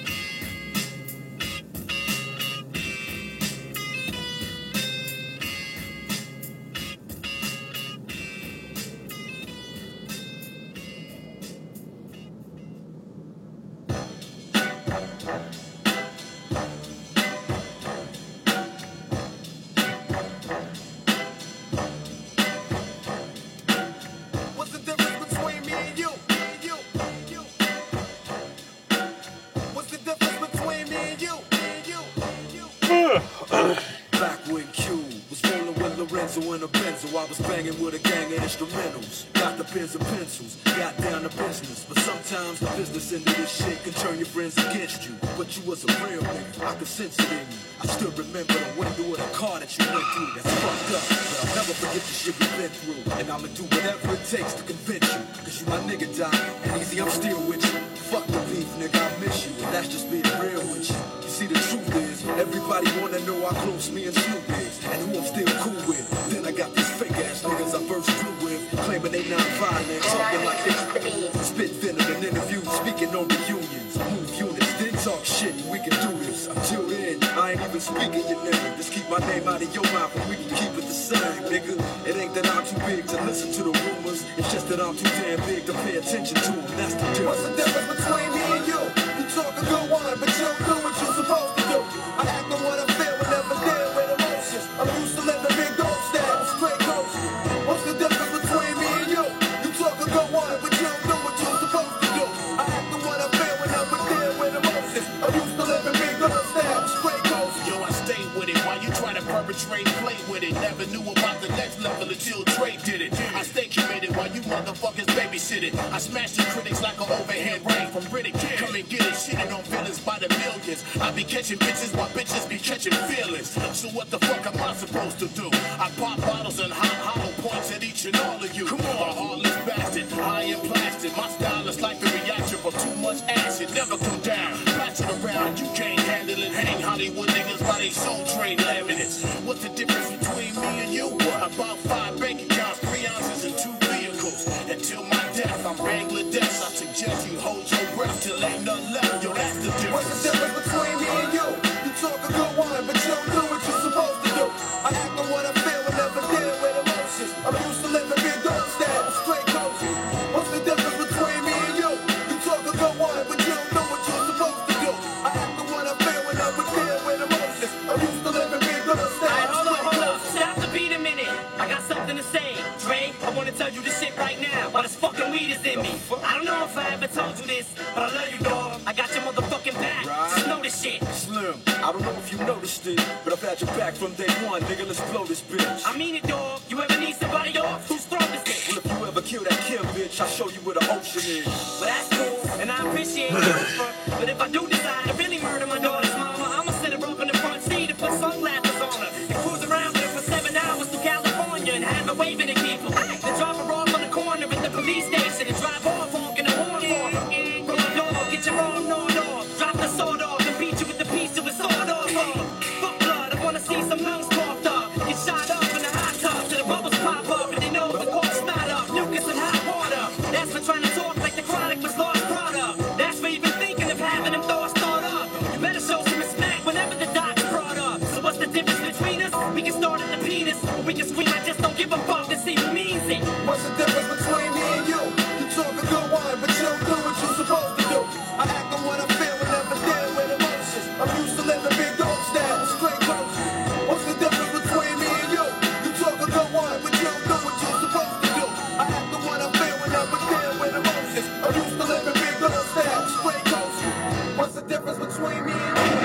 In a benzo, I was banging with a gang of instrumentals. Got the pens and pencils, got down to business. But sometimes the business end of this shit can turn your friends against you. But you was a real nigga, I could sense it in you. I still remember the window of the car that you went through. That's fucked up, but I'll never forget the shit we've been through. And I'ma do whatever it takes to convince you. Cause you my nigga, Doc, and easy, I'm still with you. Fuck the beef, nigga, I miss you. And that's just being real with you. You see, the truth is, everybody wanna know how close me and Snoop is. And who I'm still cool with. Then I got these fake ass niggas I first flew with, claiming they non-violent, talking like they spit venom in interviews, speaking on reunions, move units, then talk shit, we can do this. Until then, I ain't even speaking your name. Just keep my name out of your mouth and we can keep it the same, nigga. It ain't that I'm too big to listen to the rumors, it's just that I'm too damn big to pay attention to them. That's the difference. What's the difference between me and you? You talk a good one, but you don't do what you're supposed to do. I act on what I feel and never deal with emotions. I'm used to living big dog style, straight coast. What's the difference between me and you? You talk a good one, but you don't do what you're supposed to do. I act on what I feel and never deal with emotions. I'm used to living big dog style, straight coast. Yo, I stay with it while you try to perpetrate, play with it. Never knew about the next level until Dre did it. I stay committed while you motherfuckers babysit it. I smash the critics like an overhead rain from Riddick. Come and get it, shitting on villains by the millions. I be catching bitches while bitches be catching feelings. So what the fuck am I supposed to do? I pop bottles and hot hollow points at each and all of you. Come on, a heartless bastard, high and plastic. My style is like the reaction from too much acid. Never come down, pass it around. You can't handle it. Hang Hollywood niggas by they soul train laminates. What's the difference between me and you? About five bank accounts, three ounces, and two vehicles. Until my death, I'm Bangladesh. I suggest you hold your breath till ain't nothing left. Yo, that's the difference. What's the difference between me and you? You talk a good one, but you don't do what you're supposed to do. I act on what I feel and never deal with emotions. I'm used to living big dog style, straight coast. What's the difference between me and you? You talk a good one, but you don't do what you're supposed to do. I act on what I feel and never deal with emotions. I'm used to living big dog style. Alright, hold up, hold up. Stop the beat a minute. I got something to say. Dre, I wanna tell you this shit right now. While this fucking weed is in me. I don't know if I ever told you this, but I love you, dog. I got your motherfucking back. Just know this shit. Slim, I don't know if you noticed it, but I've had your back from day one, nigga. Let's blow this bitch. I mean it, dog. You ever need somebody off? Whose throat is it? Well, if you ever kill that Kim bitch, I'll show you where the ocean is. Well, that's cool, and I appreciate it. But if I do decide to really murder my daughter's mama, I'ma sit her up in the front seat and put sunglasses on her and cruise around with her for seven hours to California and have her waving at people. Then drop her off on the corner at the police station and drive off honking the horn for her. Go dog, get your arm gnawed off. Drop the sword off and beat you with the piece of a sword off. Fuck blood, I wanna see some lungs coughed up. Get shot up in the hot tub till the bubbles pop up and they know the cork's not up. Mucus and hot water. That's for trying to talk like the chronic was lost product. That's for even thinking of having them thoughts thought up. You better show some respect whenever the doc's brought up. So what's the difference between us? We can start at the penis, or we can scream I just don't give a fuck and see who means it. What's the difference between me and you? You talk a good one, but you don't do what you're supposed to do. I act on what I feel and never deal with emotions. I'm used to living big dog style, straight coast. What's the difference between me and you? You talk a good one, but you don't do what you're supposed to do. I act on what I feel and never deal with emotions. I'm used to living big dog style, straight coast. What's the difference between me and you?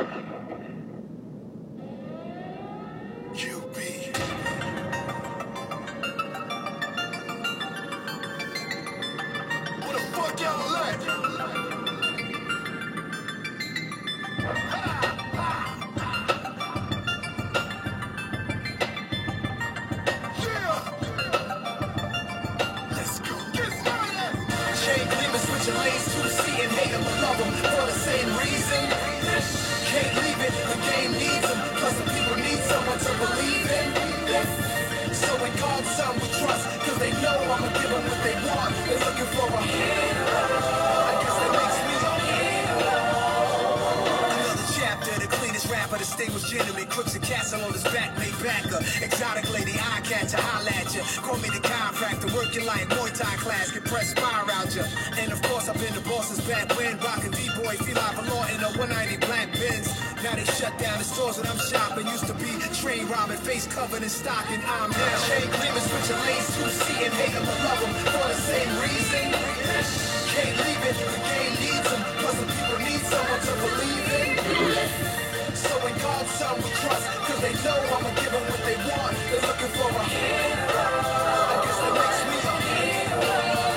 Q B. What the fuck y'all like? Let's go. Can't leave it, switching lanes to the sea and hate them, love them for the same reason. Can't leave it, the game needs them, cause the people need someone to believe in. for a hero. I guess that makes me a hero. Another chapter, the cleanest rapper, distinguished gentleman, crooks and castle on his back, made backer. Exotic lady, eye catcher, holla at ya. Call me the chiropractor, working like Muay Thai class, can press fire out ya. And of course, I've been the boss's back when rockin' D-boy, feel like a law in a one ninety black Benz. Now they shut down the stores that I'm shopping. Used to be train robbing, face covered in stocking. I'm now chain cleaving, switching lanes to see and hate them, but love them for the same reason. Can't leave it, the game needs them. Plus the people need someone to believe in. So in God's son we trust, cause they know I'ma give them what they want. They're looking for a hero. I guess that makes me a hero.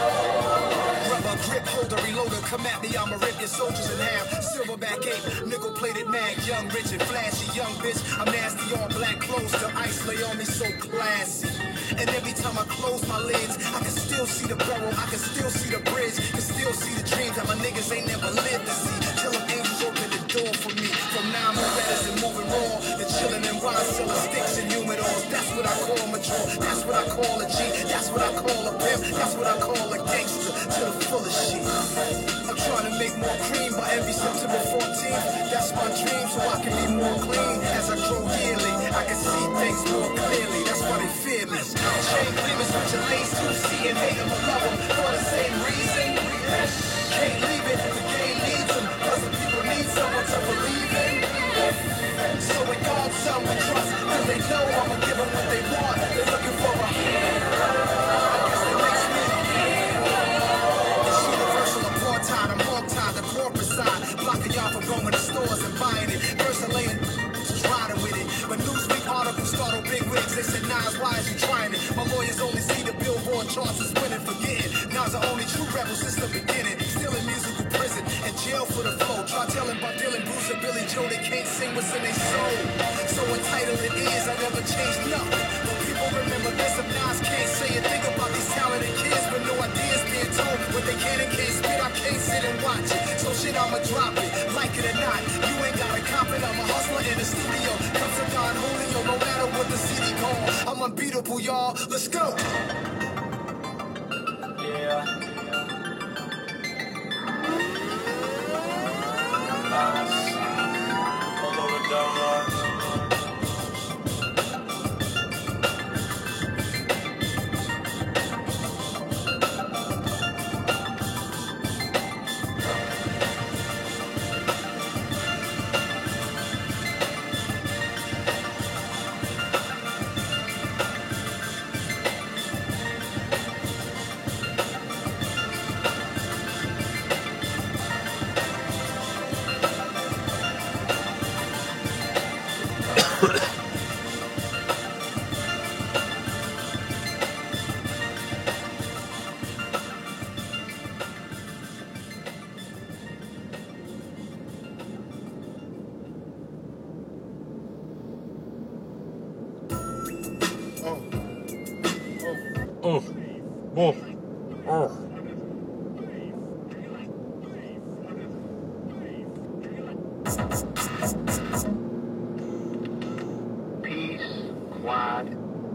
Rubber grip holder, reloader, come at me, I'ma rip your soldiers in half. Silverback ape, nickel plated mag, young, rich and flashy, young bitch. I'm nasty, all black clothes, the ice lay on me so classy. And every time I close my lids, I can still see the barrel, I can still see the bridge, can still see the dreams that my niggas ain't never lived to see. Till them angels open the door for me. From now I'm letters and moving raw, and chilling in wine cellar sticks and humidors. That's what I call mature, that's what I call a G, that's what I call a pimp, that's what I call a gangster, to the fullest shit. I'm trying to make more cream by every September fourteenth. That's my dream, so I can be more clean. As I grow yearly, I can see things more clearly. That's why they fear me. Chain cleavers with your lanes to see and hate them, but love them for the same reason. Can't leave it, the game needs them. Plus the people need someone to believe in. So in God's son we trust, cause they know I'ma give them what they want. They're looking for a hero. I guess that makes me a hero. It's universal apartheid, I'm hog-tied, the corporate side, blocking y'all from going to stores and buying it. First I laying, just riding with it. But Newsweek articles startled big wigs. They said, Nas, why is you trying it? My lawyers only see the Billboard charts as winning, forgetting. Nas the only true rebel since the beginning. Still in musical prison and jail for the flow. Try telling Bob Dylan, Bruce, and Billy Joe they can't sing what's in their soul. So entitled it is, I never changed nothing. But people remember this if Nas can't say it. Think about these talented kids with no ideas being told. What they can and can't spit, I can't sit and watch it. So shit, I'ma drop it, like it or not. You ain't got a cop it, I'm a hustler in the studio. Come to Don Julio, no matter what the city call. I'm unbeatable, y'all. Let's go. Yeah. Nice. A little donuts. Oh, oh, oh. Peace, quiet.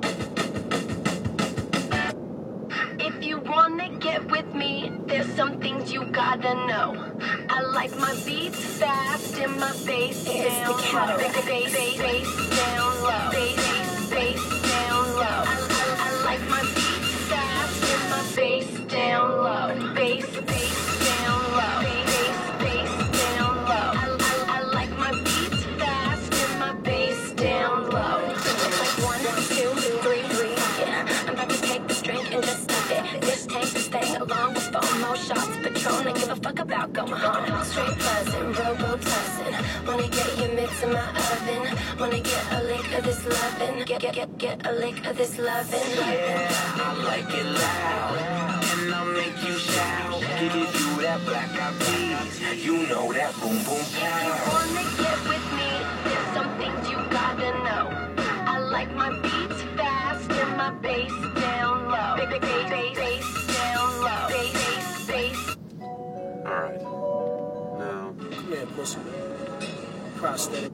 If you wanna get with me, there's some things you gotta know. I like my beats fast and my bass down low. Bass, bass, bass down low. Bass, bass down low. I, I, I like my beats fast and my bass down low. Bass, bass down low. Bass, bass down low. I, I, I like my beats fast and my bass down low. Like one, two, three, three. Yeah, I'm about to take this drink and just stuff it. This takes to stay along with four more shots. Patron, I give a fuck about going home. Straight buzzing, robo-tussing. Wanna get your mitts in my oven. Wanna get a lick of this lovin'. Get, get, get, get a lick of this lovin'. Yeah, I like it loud. And I'll make you shout. Give you that black eyed peas. You know that boom boom pow. If you wanna get with me, there's some things you gotta know. I like my beats fast and my bass down low. Bass, bass, bass, bass down low. Bass, bass, bass. Alright. Now. Come here, pussy. Prosthetic.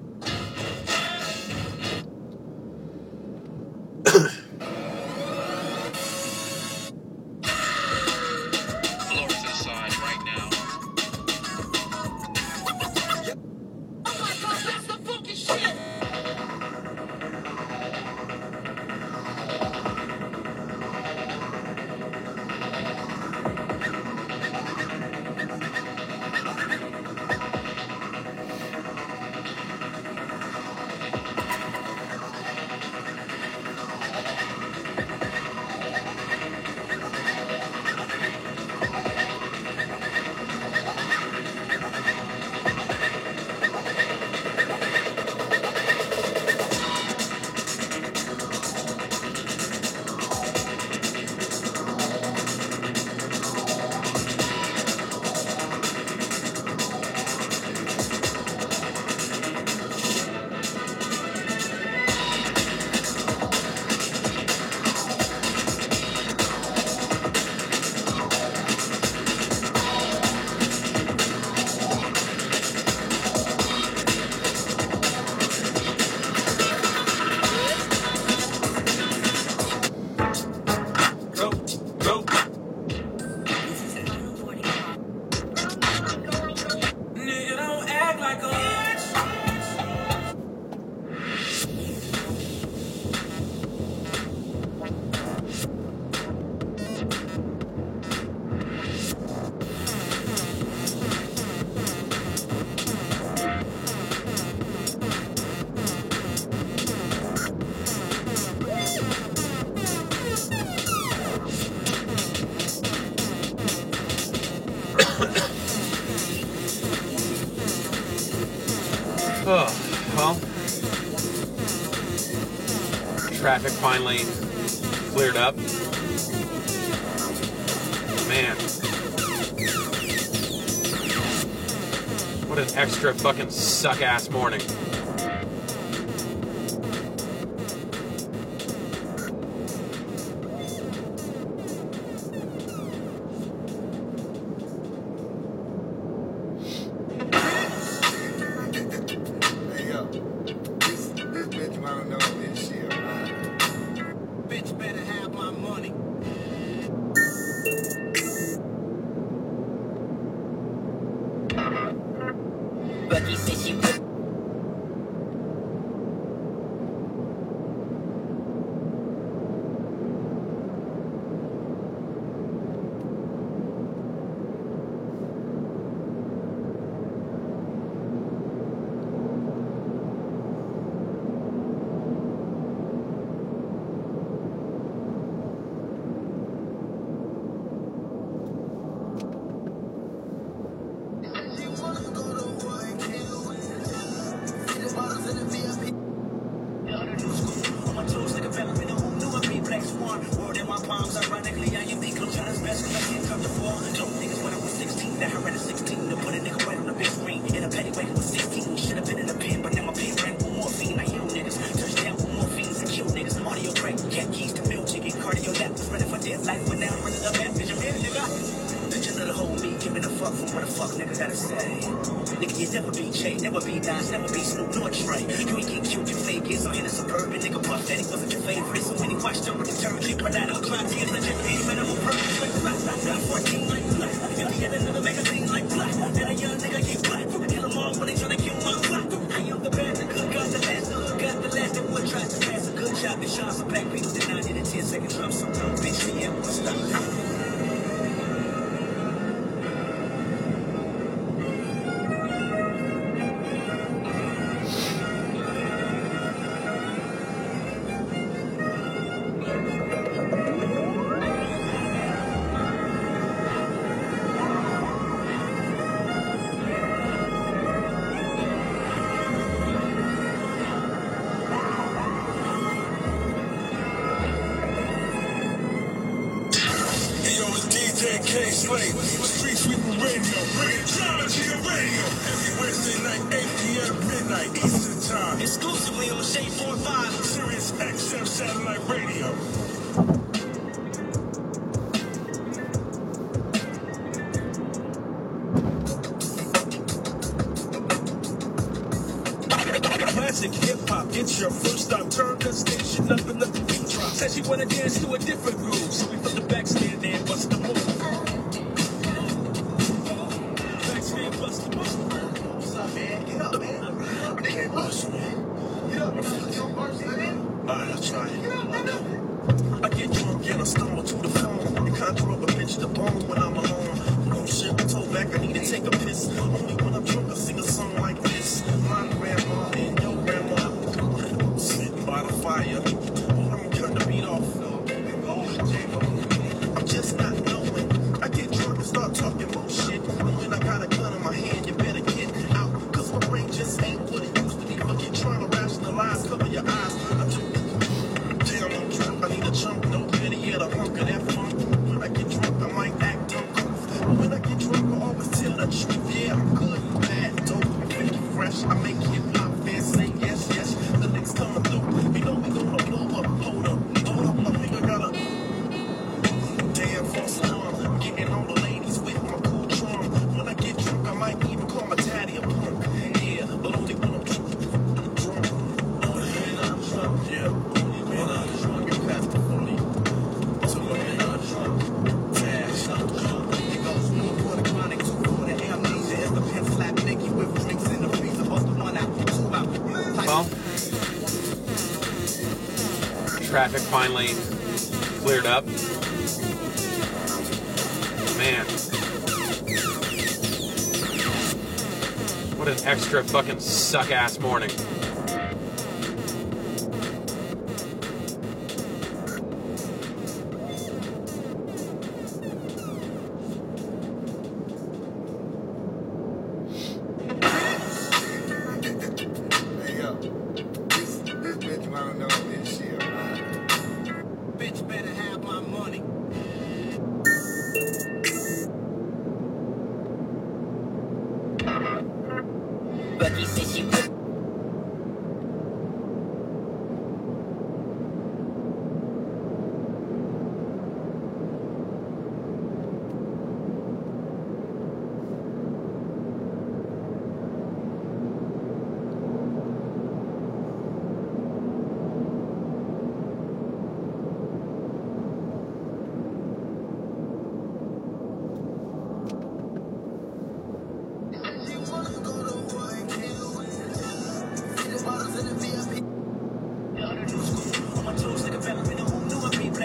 Traffic finally cleared up. Man. What an extra fucking suck-ass morning. Hey, yo. This, this bitch wanna know this shit, right? Bitch better have my money. Bucky said she would. Nigga, you never be Jay, never be Nas, never be Snoop nor Trey. You ain't get killed, you fake it. So in a suburban nigga puff that he wasn't your favorite. So many watched over the turn, keep my dad up, try to get legit. Ain't man, I'm a purpose like black, black, black, fourteen like black. If you get another magazine like black, then a young nigga get black. Kill them all when they try to kill my black. I am the bad, the good, got the last, the hood, got the last. That wood tries to pass a good job. The shots of black people did not hit a ten second drop. So no bitch, she ever was stop. Street Sweeping Radio, bring drama to your radio. Every Wednesday night, eight p.m. midnight Eastern Time. Exclusively on Shade four five, Sirius X M Satellite Radio. Classic hip hop, get your first stop. Turn the station up and let the beat drop. Said she wanna dance to a different groove, so we put the back stand there and bust the move. What's up, man? Get up, man. Nigga ain't busting, man. Get up, man. Alright, I'll try it. Get up, man. I get drunk and I stumble to the phone and conjure up a bitch to bone when I'm alone. No shit, I told back I need to take a piss. Only when I'm drunk I sing a song like this. My grandma and your grandma sitting by the fire. I'm gonna turn the beat off. I'm just not knowing. I get drunk and start talking bullshit. When I got a gun in my hand, you better get out. Cause my brain just ain't what it used to be. Fucking trying to rationalize, cover your eyes. I'm too damn, I'm drunk. I need a chunk, no better yet, a hunk of that funk. When I get drunk, I might act uncouth. But when I get drunk, I always tell the truth. Yeah, I'm good, bad, dope, funky, fresh. I make hip hop fans say yes, yes. The next coming through, you know we gonna blow up. Hold up, hold up, I think I got a damn false alarm. Getting all the ladies with my cool charm. When I get drunk, I might even call my daddy a punk. Yeah, but only when I'm drunk. Drunk. Only when I'm drunk, yeah. Only when I'm drunk. You pass the forty. So when I'm drunk, fast, I'm drunk. It goes more for the chronic, two for the amnesia. It's the pen slap Nicky with drinks in the freezer. Bust the one out, two out. Well, traffic finally cleared up. Man. What an extra fucking suck-ass morning. Hey, yo. This, this bitch wanna know this shit, right?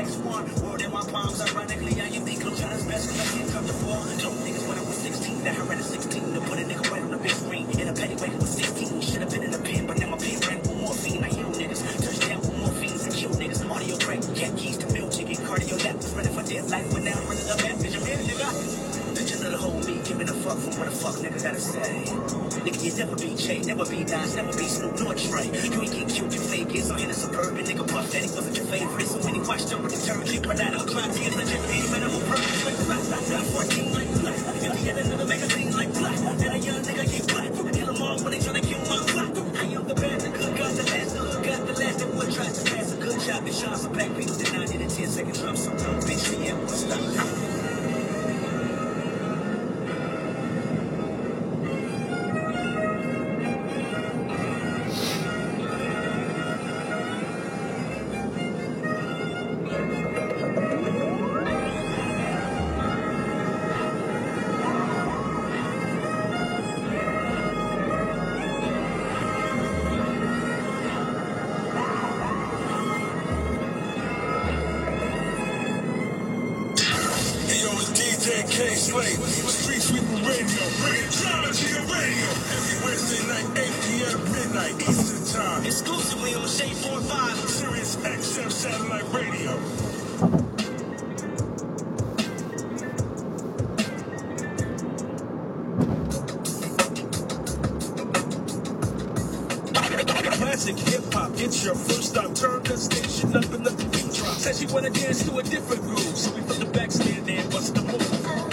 black swan. Word in my palms, ironically, I ain't think I'm trying to best because I can't come to fall. Told niggas when I was sixteen, now I ran at sixteen to put a nigga right on the big screen. In a petty way, who was sixteen, should have been in the pen, but now my pen ran with morphine. I heal niggas, touchdown with morphines and kill niggas. Audio crack, cat keys to milk chicken, cardio lap, was running for dead life, but now I'm running up at bitch, I'm here, nigga. Just let the whole me, giving a fuck from what the fuck nigga gotta say. Nigga, you never be Jay, never be Nas, never be Snoop, nor Trey. You ain't get killed, you fake it, so in a suburban nigga puff that he wasn't your favorite. So when he watched over the turn, keep my dad up, try to get legit, man, I'm a purpose, like black, black, black, fourteen, like black. You'll be at another magazine, like black. Then a young nigga get black, kill them all when they tryna kill my black. I am the bad, the good, got the last, the hood, got the last, and what tries to pass a good job, and shots of black people did not need a ten second drop, so no bitch, yeah, what's up? Slate, Street Sweeping Radio, bring drama to your radio. Every Wednesday night, eight p.m. midnight, Eastern Time. Exclusively on Shade four five, Sirius X M Satellite Radio. Classic hip hop, get your first stop. Turn the station up and let the beat drop. Said she wanna dance to a different groove, so we put the backstand in. What's the move?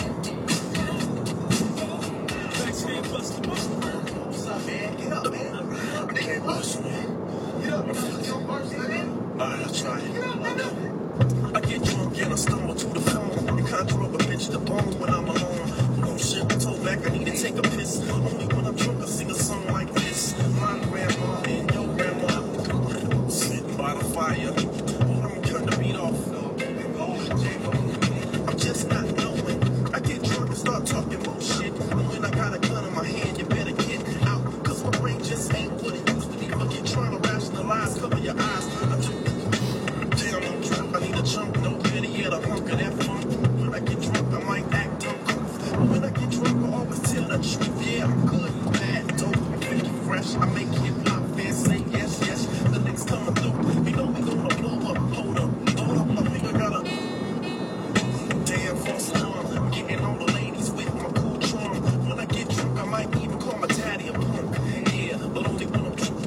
Alright, I'll try it. I get drunk and I stumble to the phone and conjure up a bitch to bone when I'm alone. No shit, I told back I need to take a piss. Only when I'm drunk I sing a song like this. My grandma and your grandma sitting by the fire. I'm gonna turn the beat off. I'm just not knowing. I get drunk and start talking bullshit. And when I got a gun in my hand, you better get out. Cause my brain just ain't what it used to be. Fucking trying to rationalize, cover your eyes. I'm too damn, I'm drunk. I need a chunk, no better yet, a hunk of that funk. When I get drunk, I might act uncouth. But when I get drunk, I always tell the truth. Yeah, I'm good, bad, dope, I'm funky, fresh. I make hip hop fans say yes, yes. The next coming through, you know we gonna blow up. Hold up, hold up, I think I got a damn false alarm. Getting all the ladies with my cool charm. When I get drunk, I might even call my daddy a punk. Yeah, but only when I'm drunk.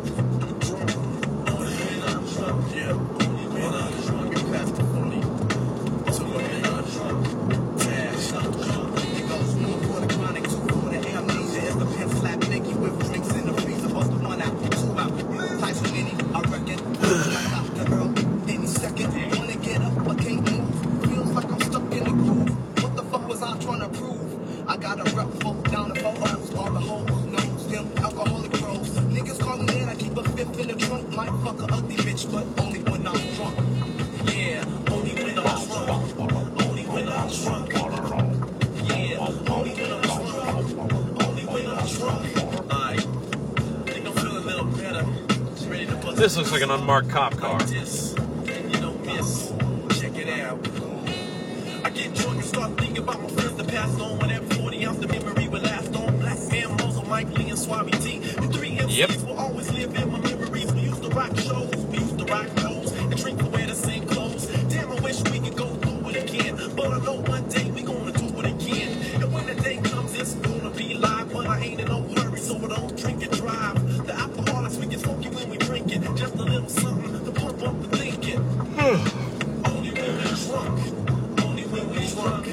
Only when I'm drunk, yeah. Only when I'm drunk. You pass the forty. So when I'm drunk, fast, I'm drunk. It goes one for the chronic, two for the amnesia. It's the pen slap Nicky with drinks in the freezer. Bust the one out, two out. Type so many, I reckon. I'm out the girl any second. Wanna get up, but can't move. Feels like I'm stuck in the groove. What the fuck was I trying to prove? I got a rep folk down the photos. All the hoes knows them alcoholic bros. Niggas call me in, I keep a fifth in the trunk. Might fuck a ugly bitch, but only when I'm drunk. Yeah, only when I'm drunk. Only when I'm drunk. Yeah, only when I'm drunk. Only when I'm drunk. I think I'm feeling a little better. Ready to put This looks like an unmarked cop car. this. And you don't miss. Check it out. I get drunk and start thinking about my friends that passed on. When that forty ounce the memory will last on. Black man, Moser, Mike Lee, and Suave T. The three M Cs Yep. will always live in my memories. We used to rock shows, we used to rock shows, and drink and wear the same clothes. Damn, I wish we could go through it again. But I know one day we gonna do it again. And when the day comes, it's gonna be live. But I ain't in no hurry, so I don't drink and drive. The alcoholics, we get funky when we drink it. Just a little something to pump up the thinking. Only when we're drunk. Only when we're drunk.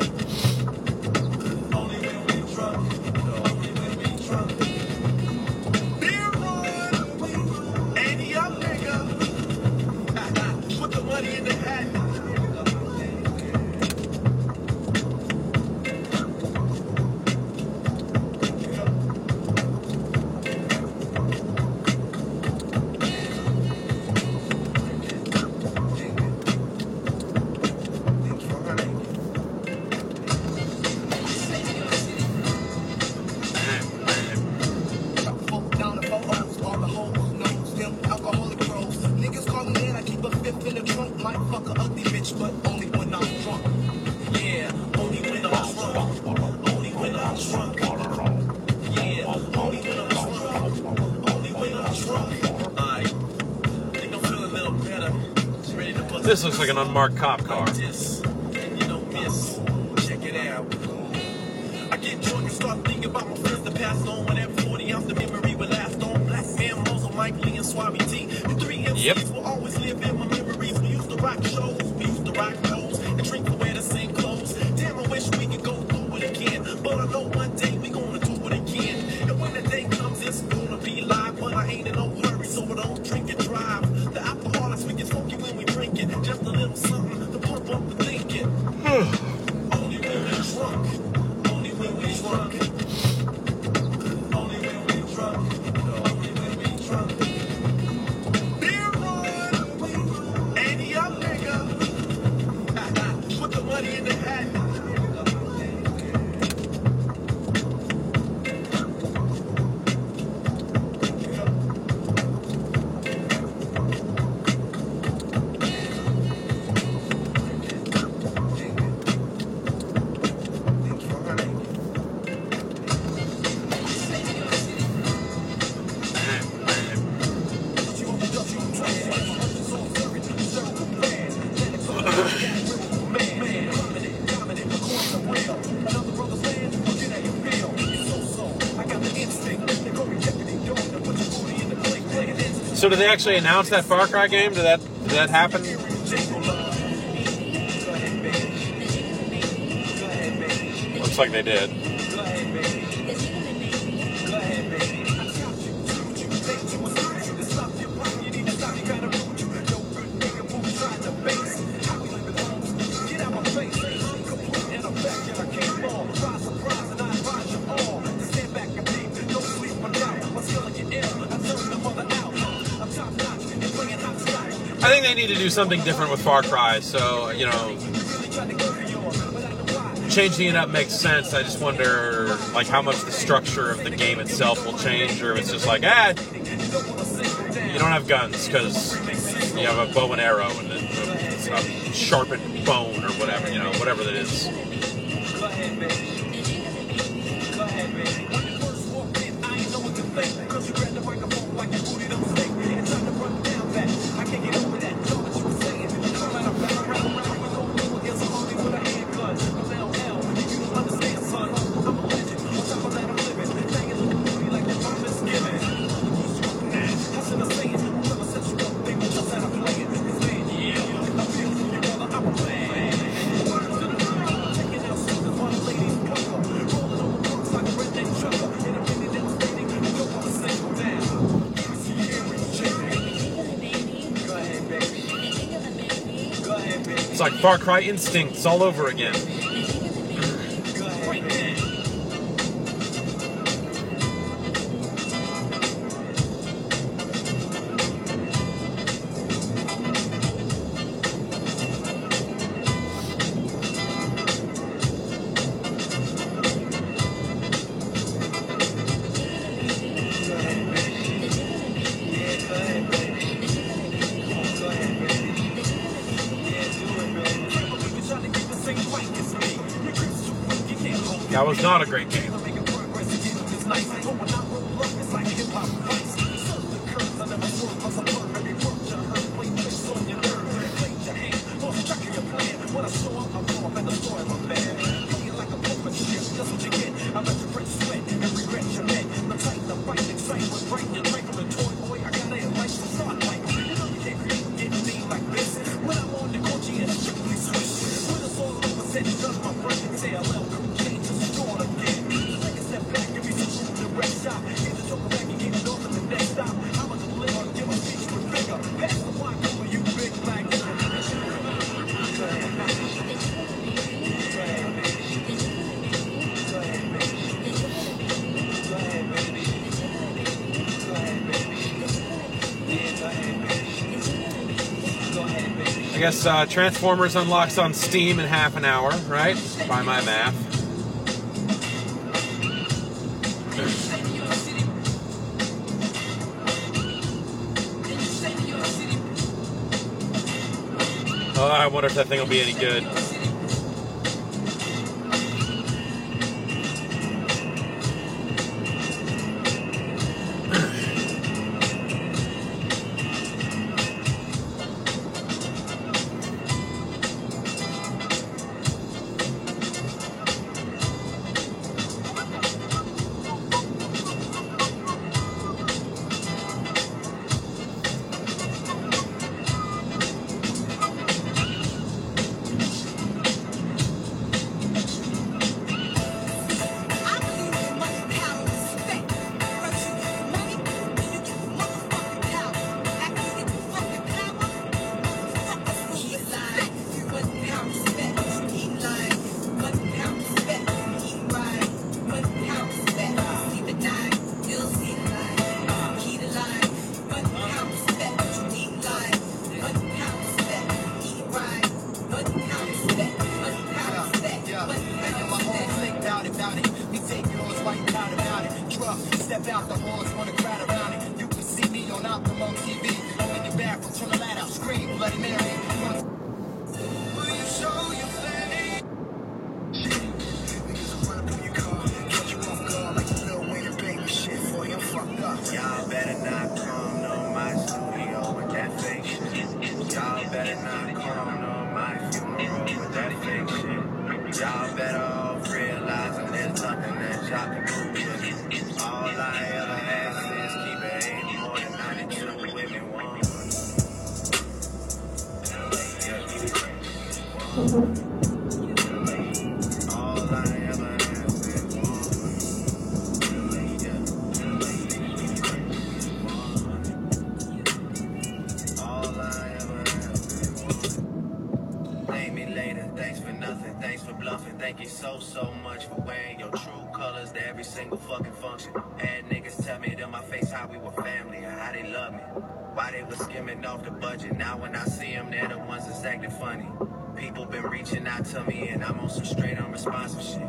Only when we're drunk. Only when we're drunk. Beer run. Any young nigga. Put the money in the hat. Down the photos, all the hoes knows them alcoholic bros. Niggas call me in, I keep a fifth in the trunk. Might fuck a ugly bitch, bitch, but only when I'm drunk. Yeah, only when I'm drunk. Only when I'm drunk. Yeah, only when I'm drunk. Only when I'm drunk. Alright, think I'm feeling a little better. Ready to put This looks like an unmarked cop car. this. And you know, miss, check it out. I get drunk and start thinking about my friends that passed on. When every forty ounce the memory will last on. Black man, Mozo, Mike Lee, and Suave T. The three M Cs yep. will always live in my memories. We used to rock shows, we used to rock shows, and drink and wear the same clothes. Damn, I wish we could go through it again. But I know one day we gonna do it again. And when the day comes, it's gonna be live. But I ain't in no hurry, so I don't drink and drive. The alcoholics, we get funky when we drink it. Just a little something to pump up the thinking. Only when we're drunk. Only when we're drunk. Only when we're drunk. Only when we're drunk. Beer run. Any young nigga. Put the money in the hat. So did they actually announce that Far Cry game? Did that did that happen? Looks like they did. I think they need to do something different with Far Cry, so, you know, changing it up makes sense. I just wonder, like, how much the structure of the game itself will change, or if it's just like, ah, you don't have guns because you have a bow and arrow and it's a sharpened bone or whatever, you know, whatever that is. It's like Far Cry Instincts all over again. That was not a great game. I guess uh, Transformers unlocks on Steam in half an hour, right? By my math. Oh, I wonder if that thing will be any good. Thank you so, so much for wearing your true colors to every single fucking function. Had niggas tell me to my face how we were family and how they love me. Why they was skimming off the budget. Now when I see them, they're the ones that's acting funny. People been reaching out to me and I'm on some straight unresponsive shit.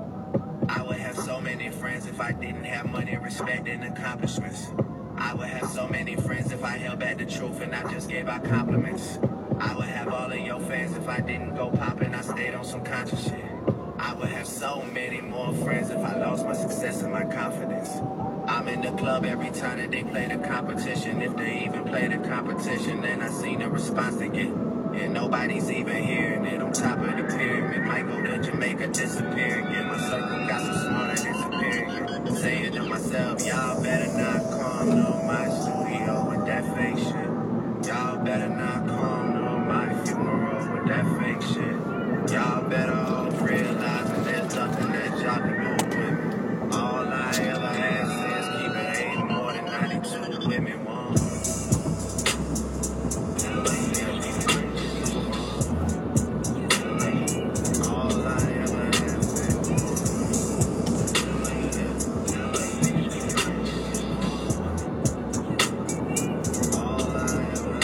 I would have so many friends if I didn't have money, respect, and accomplishments. I would have so many friends if I held back the truth and I just gave out compliments. I would have all of your fans if I didn't go poppin', I stayed on some conscious shit. I would have so many more friends if I lost my success and my confidence. I'm in the club every time that they play the competition. If they even play the competition, then I seen the response they get. And nobody's even hearing it. On top of the pyramid, might go to Jamaica, disappear again. My circle got so small that it's superior. Saying to myself, y'all better not come to my studio with that fake shit. Y'all better not come to my funeral with that fake shit. Y'all better all realize that there's nothing that y'all can do with me. All I ever ask is keep it hating more than ninety-two women want. All I ever ask is all I ever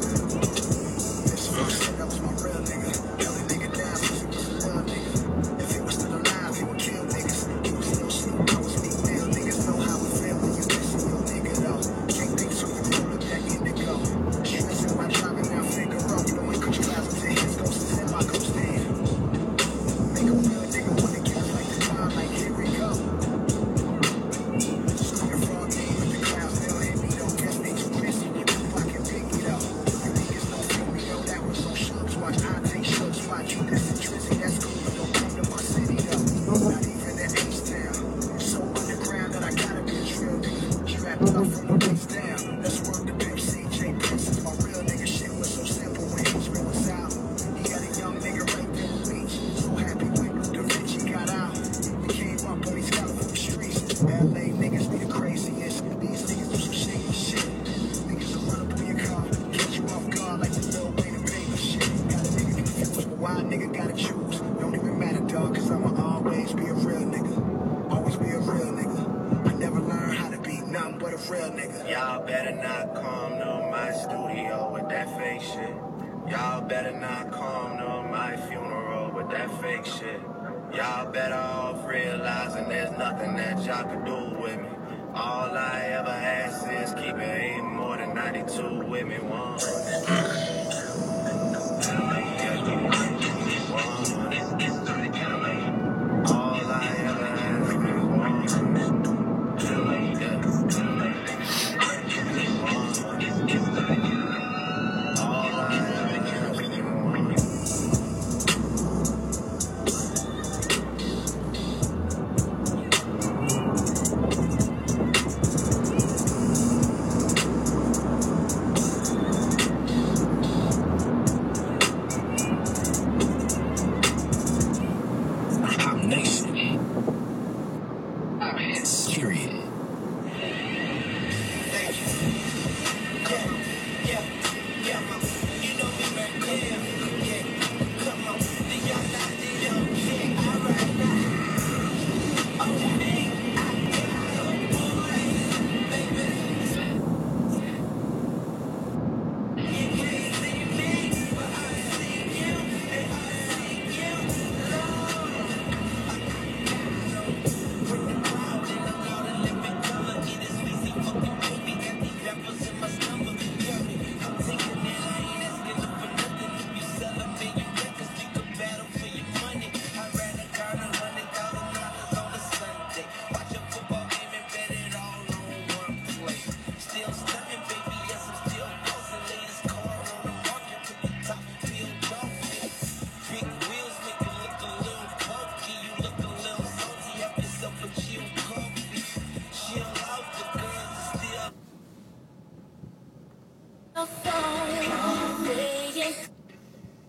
Y'all better not come to my studio with that fake shit. Y'all better not come to my funeral with that fake shit. Y'all better off realizing there's nothing that y'all can do with me. All I ever ask is keep it hating more than ninety-two with me once.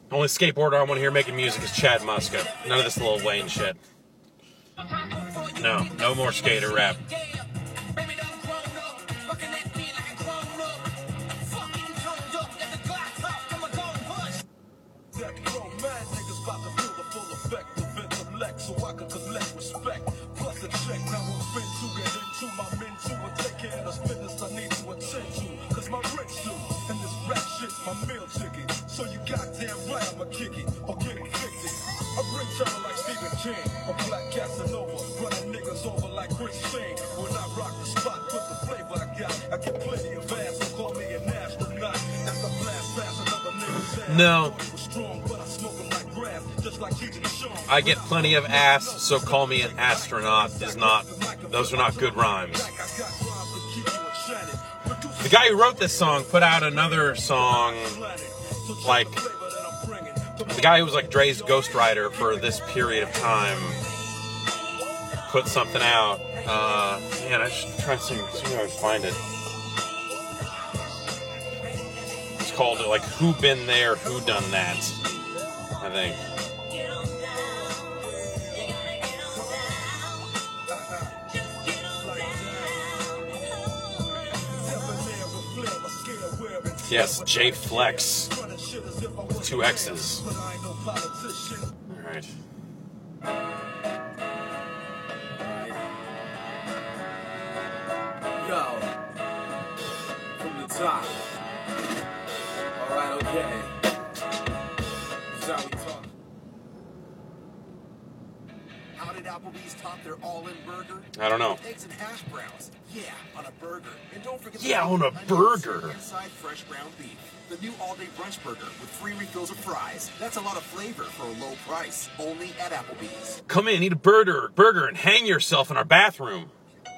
Only skateboarder I want to hear making music is Chad Muska. None of this Lil Wayne shit. No, no more skater rap. So you goddamn right, I'ma kick it or get evicted. I bring trouble like Stephen King or Black Casanova, running niggas over like Chris Shane. When I rock the spot, put the flavor I got. I get plenty of ass, so call me an astronaut. As I blast past another nigga's ass. No. Strong, but I smoke 'em like grass, just like Keith and Sean. I get plenty of ass, so call me an astronaut is not, those are not good rhymes. The guy who wrote this song put out another song, like, the guy who was like Dre's ghostwriter for this period of time put something out. Uh, man, I should try to see, see if I can find it. It's called, like, Who Been There, Who Done That, I think. Yes, J Flex. With two X's. Alright. Yo, from the top. Alright, okay. This is how we talk. How did Applebee's top their all-in burger? I don't know. Eggs and hash browns. Yeah, on a burger. And don't forget Yeah, the on a burger. inside fresh ground beef. The new all-day brunch burger with free refills of fries. That's a lot of flavor for a low price. Only at Applebee's. Come in, eat a burger, burger, and hang yourself in our bathroom.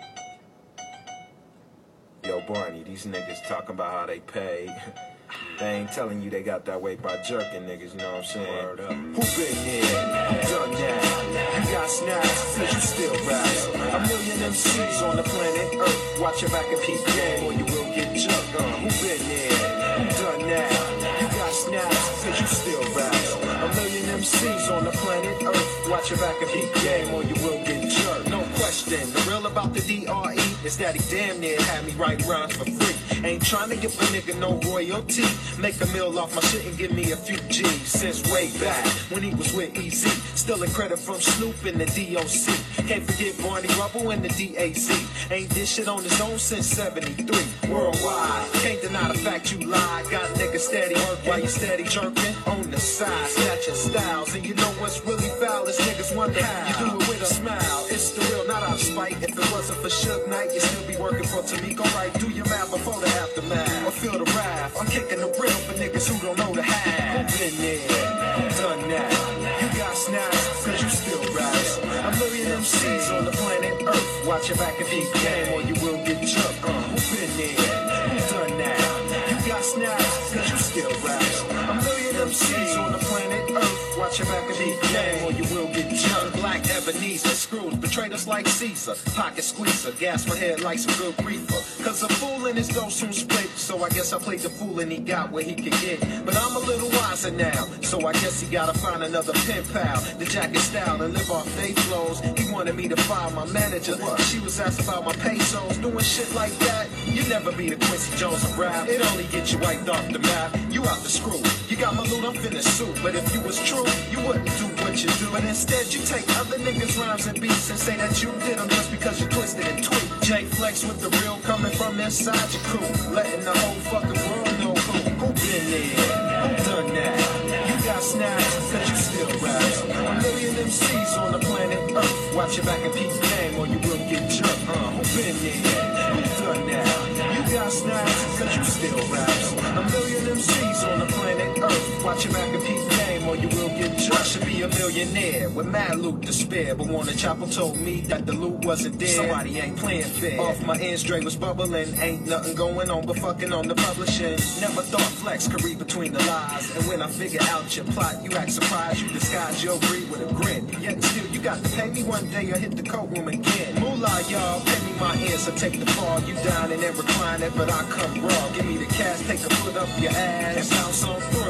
Yo, Barney, these niggas talking about how they pay. They ain't telling you they got that way by jerking niggas, you know what I'm saying? Word up. Who been there? Done that. You got snaps, cause you still rap. A million M Cs on the planet Earth. Watch your back and peep game or you will get jerked. Uh, who been there? Done that. You got snaps, cause you still rap. A million M Cs on the planet Earth. Watch your back and peep game or you will get jerked. No question. The real about the D R E is that he damn near had me write rhymes for free. Ain't trying to give a nigga no royalty. Make a meal off my shit and give me a few G's. Since way back when he was with E Z. Stealing credit from Snoop in the D O C. Can't forget Barney Rubble in the D A Z. Ain't this shit on his own since seventy-three. Worldwide, can't deny the fact you lied. Got niggas steady work while you steady jerking. On the side, snatching styles. And you know what's really foul is niggas wonder how. You do it with a smile. It's the real, not out of spite. If it wasn't for Suge Knight, you'd still be working for Tamiko Right. Do your math before the aftermath. Or feel the wrath. I'm kicking the real for niggas who don't know the half. Who been there? Done that. You got snaps, cause you still rap. A million M Cs on the planet Earth. Watch your back and peep game or you will get jerked. Uh, who been there? Done that. You got snaps, cause you still rap. A million M Cs on the planet Earth. Watch your back and peep game or you will get jerked. Black Ebenezer, Scrooge, betrayed us like Caesar. Pocket squeezer, gas my head like some good reefer. Cause a fool in his dough soon split. So I guess I played the fool and he got what he could get. But I'm a little wiser now. So I guess he gotta find another pen pal. The jacket style and live off they flows. He wanted me to fire my manager. She was asking about my pesos. Doing shit like that. You never be the Quincy Jones of rap. It only gets you wiped off the map. You out the screw. You got my loot, I'm finna sue. But if you was true, you wouldn't do what you do. But instead you take other niggas' rhymes and beats and say that you did them just because you twisted and tweaked. J Flex with the real coming from inside your crew. Letting the whole fucking world know who, who been there, who done that. You got snaps, cause you still rap. A million M Cs on the planet Earth. Watch your back and peep game or you will get jerked. Uh, who been there, who done that. You got snaps, cause you still rap. A million M Cs on the planet Earth. Watch your back and peep game or you will get jerked. I should be a millionaire with mad loot to spare. But Warner Chopper told me that the loot wasn't there. Somebody ain't playing fair. Off my ends, Dre was bubbling. Ain't nothing going on but fucking on the publishing. Never thought Flex could read between the lies. And when I figure out your plot, you act surprised. You disguise your greed with a grin. Yet still, you got to pay me one day or hit the coat room again. Moolah, y'all, pay me my answer. Take the fall, you down and then recline it, but I come raw. Give me the cash, take a foot up your ass. And bounce on through. Cause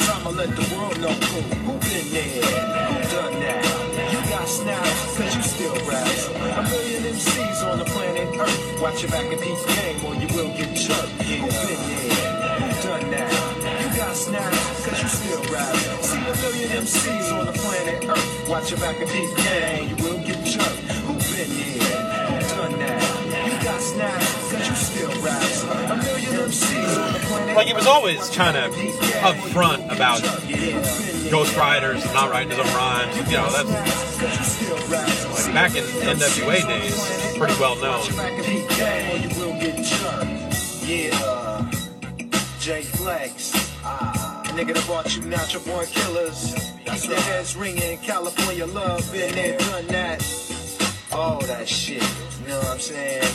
Cause I'ma let the world know who, who been there, who done that. You got snaps, cause you still rap. A million M Cs on the planet Earth. Watch your back and peep game or you will get jerked. Yeah. Who been there, who done that. You got snaps, cause you still rap. See a million M Cs on the planet Earth. Watch your back and peep game or you will get jerked. Who been there, who done that. You got snaps, cause you still rap. A million M Cs on the planet. Like, he was always kind of upfront about Ghost Riders and not writing his own rhymes. You know, that's like back in N W A days, pretty well known. Yeah, J Flex, nigga that brought you natural born killers. Keep their heads ringing, California love, been there, done that. All that shit, you know what I'm saying?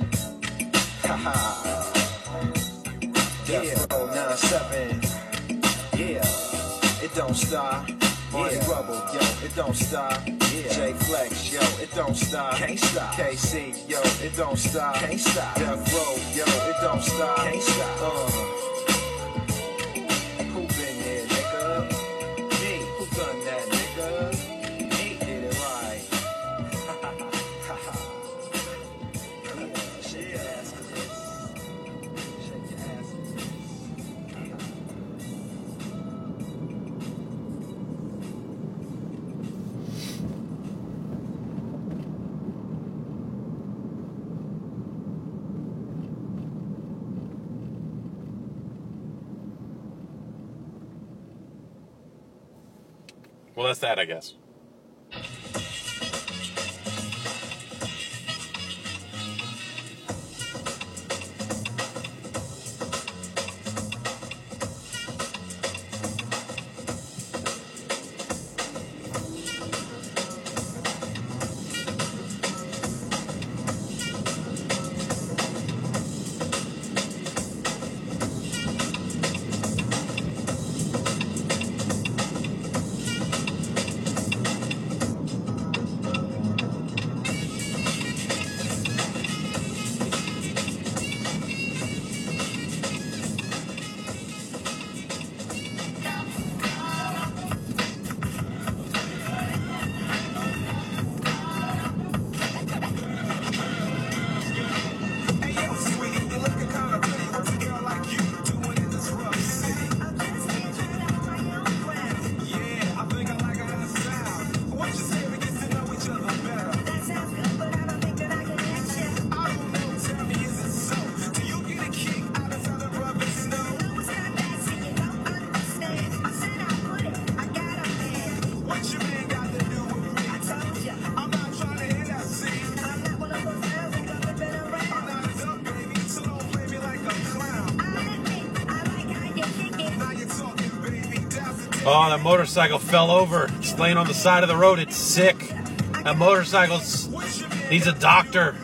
Haha. Yeah, oh nine seven. Yeah, it don't stop. Money yeah. Rubble, yo, it don't stop. Yeah. J Flex, yo, it don't stop. Can't stop. K C, yo, it don't stop. Can't stop. Death Row, yo, it don't stop. Can't stop. Uh. Who been there, nigga? Me. Who done that, nigga? Me did it right. Yeah, shake your ass to this. Shake your ass to this. Well, that's that, I guess. Oh, that motorcycle fell over. It's laying on the side of the road. It's sick. That motorcycle needs a doctor.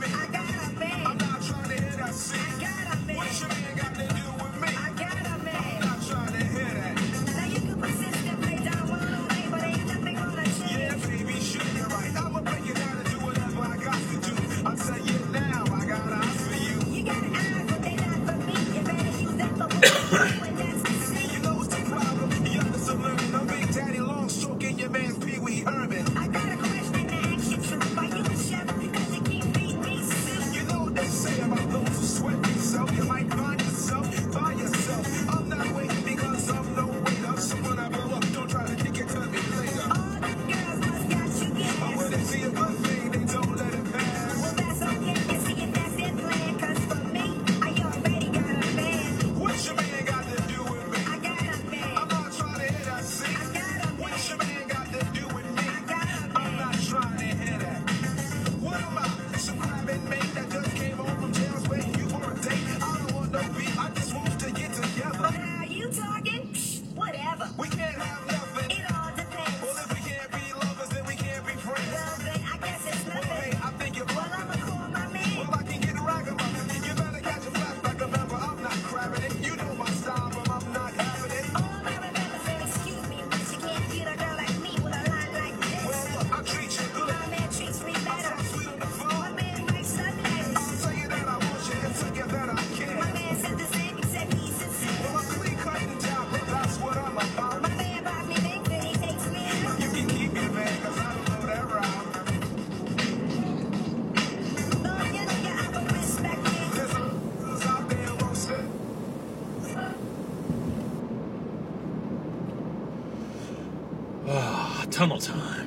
Ah, tunnel time.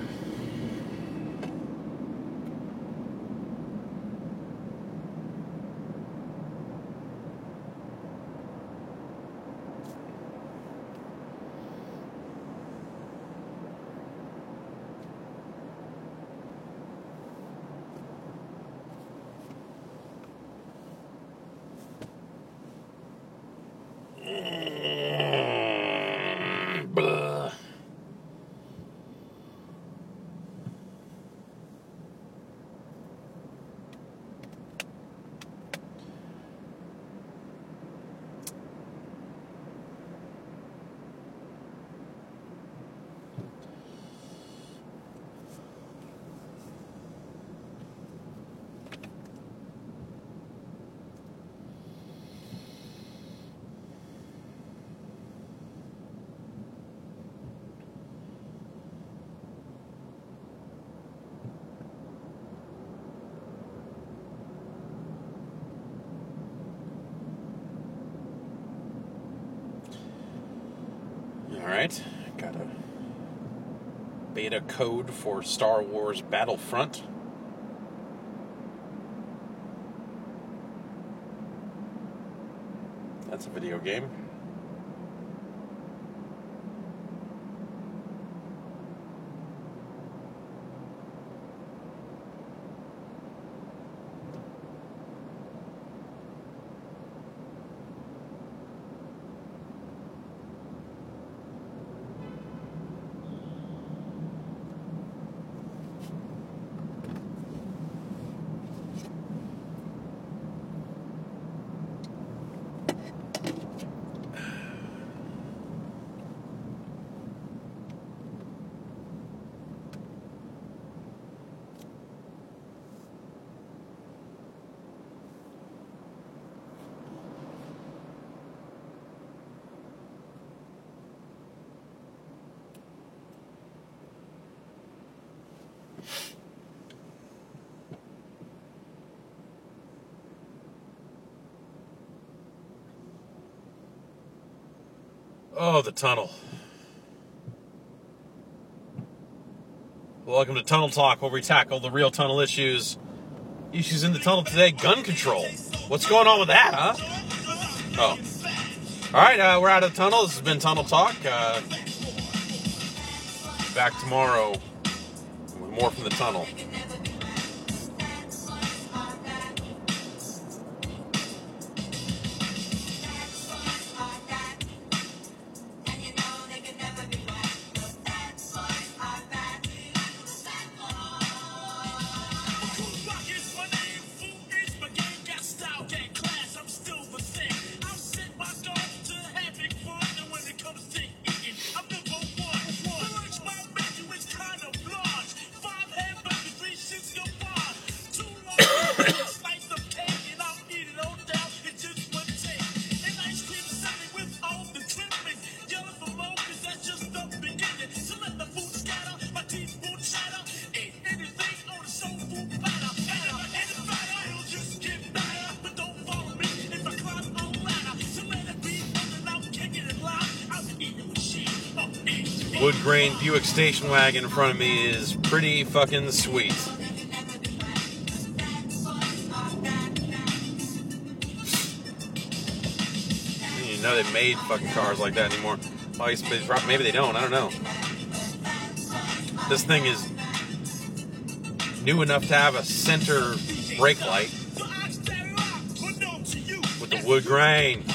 Blah. Alright, got a beta code for Star Wars Battlefront. That's a video game. Oh, the tunnel. Welcome to Tunnel Talk, where we tackle the real tunnel issues. Issues in the tunnel today, gun control. What's going on with that, huh? Oh. Alright, uh, we're out of the tunnel. This has been Tunnel Talk. Uh, back tomorrow with more from the tunnel. Wood grain Buick station wagon in front of me is pretty fucking sweet. I didn't even know they made fucking cars like that anymore. Well, I guess they probably, maybe they don't, I don't know. This thing is new enough to have a center brake light with the wood grain.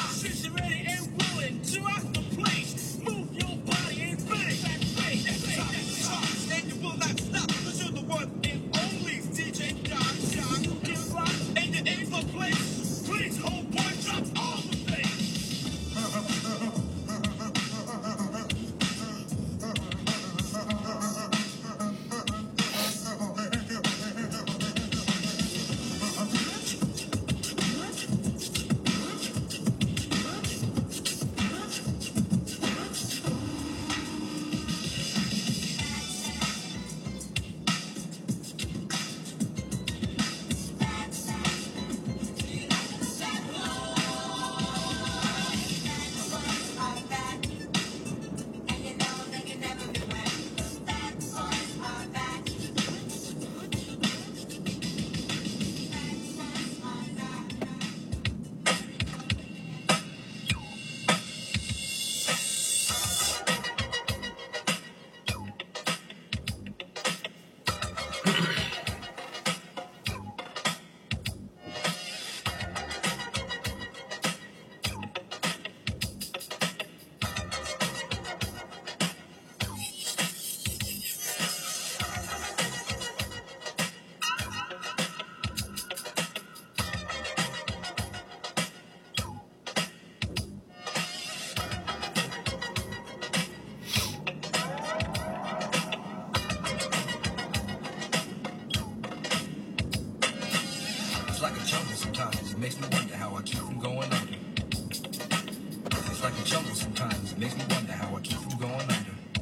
It makes me wonder how I keep from going under. It's like a jungle sometimes. It makes me wonder how I keep from going under.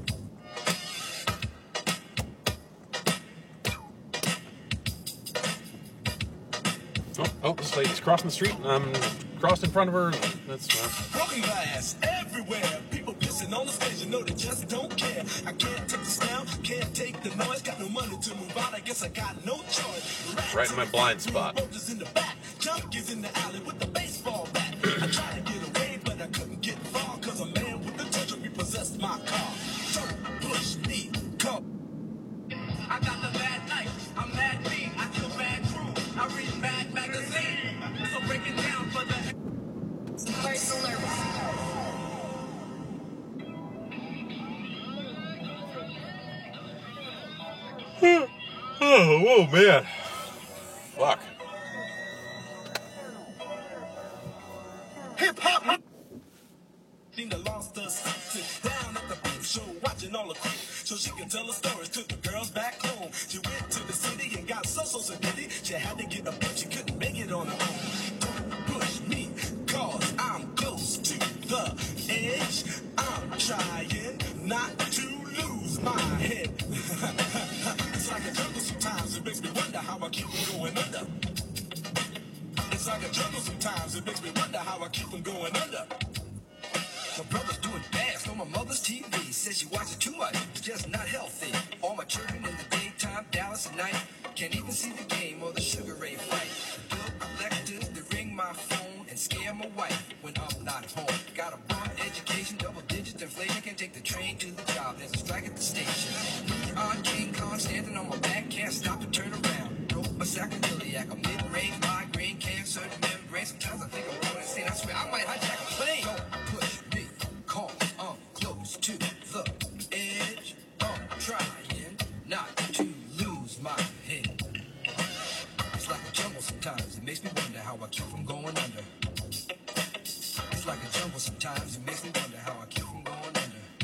Oh, oh, this lady's crossing the street. I'm crossed in front of her. That's uh, Broken glass everywhere. People pissing on the stage, you know they just don't care. I can't take the sound, can't take the noise. Got no money to move out, I guess I got no choice. right in my blind spot. Roaches in the back, junkies in the alley with the baseball bat. I tried to get away, but I couldn't get far. Cause a man with a touch repossessed my car. So push me, come. I got the bad night, I'm mad mean, I kill bad crew, I read bad magazine. So break it down for the first alert. Oh, whoa, man. Fuck. Hip hop. Nina lost her sit down at the beat show, watching all the crew, so she can tell her stories to the girls back home. She went to the city and got so so sedity. She had to get a book, she couldn't make it on her own. Don't push me, cause I'm close to the edge. I'm trying not to lose my head. It's like a jungle sometimes, it makes me wonder how I keep from going under. It's like a jungle sometimes, it makes me wonder how I keep from going under. My brother's doing fast on my mother's T V. Says she watches too much, it's just not healthy. All my children in the daytime, Dallas at night. Can't even see the game or the Sugar Ray fight. Bill collectors, they ring my phone and scare my wife when I'm not home. Got a broad education, double digits inflation. Can't take the train to the job, there's a strike at the station. On King Kong standing on my back, can't stop to turn around. Broke my sacroiliac, a mid-range migraine, cancer, membrane. Sometimes I think I'm going insane. I swear I might hijack a plane. Don't push me, call, I'm close to the edge. I'm trying not to lose my head. It's like a jungle sometimes, it makes me wonder how I keep from going under. It's like a jungle sometimes, it makes me wonder how I keep from going under.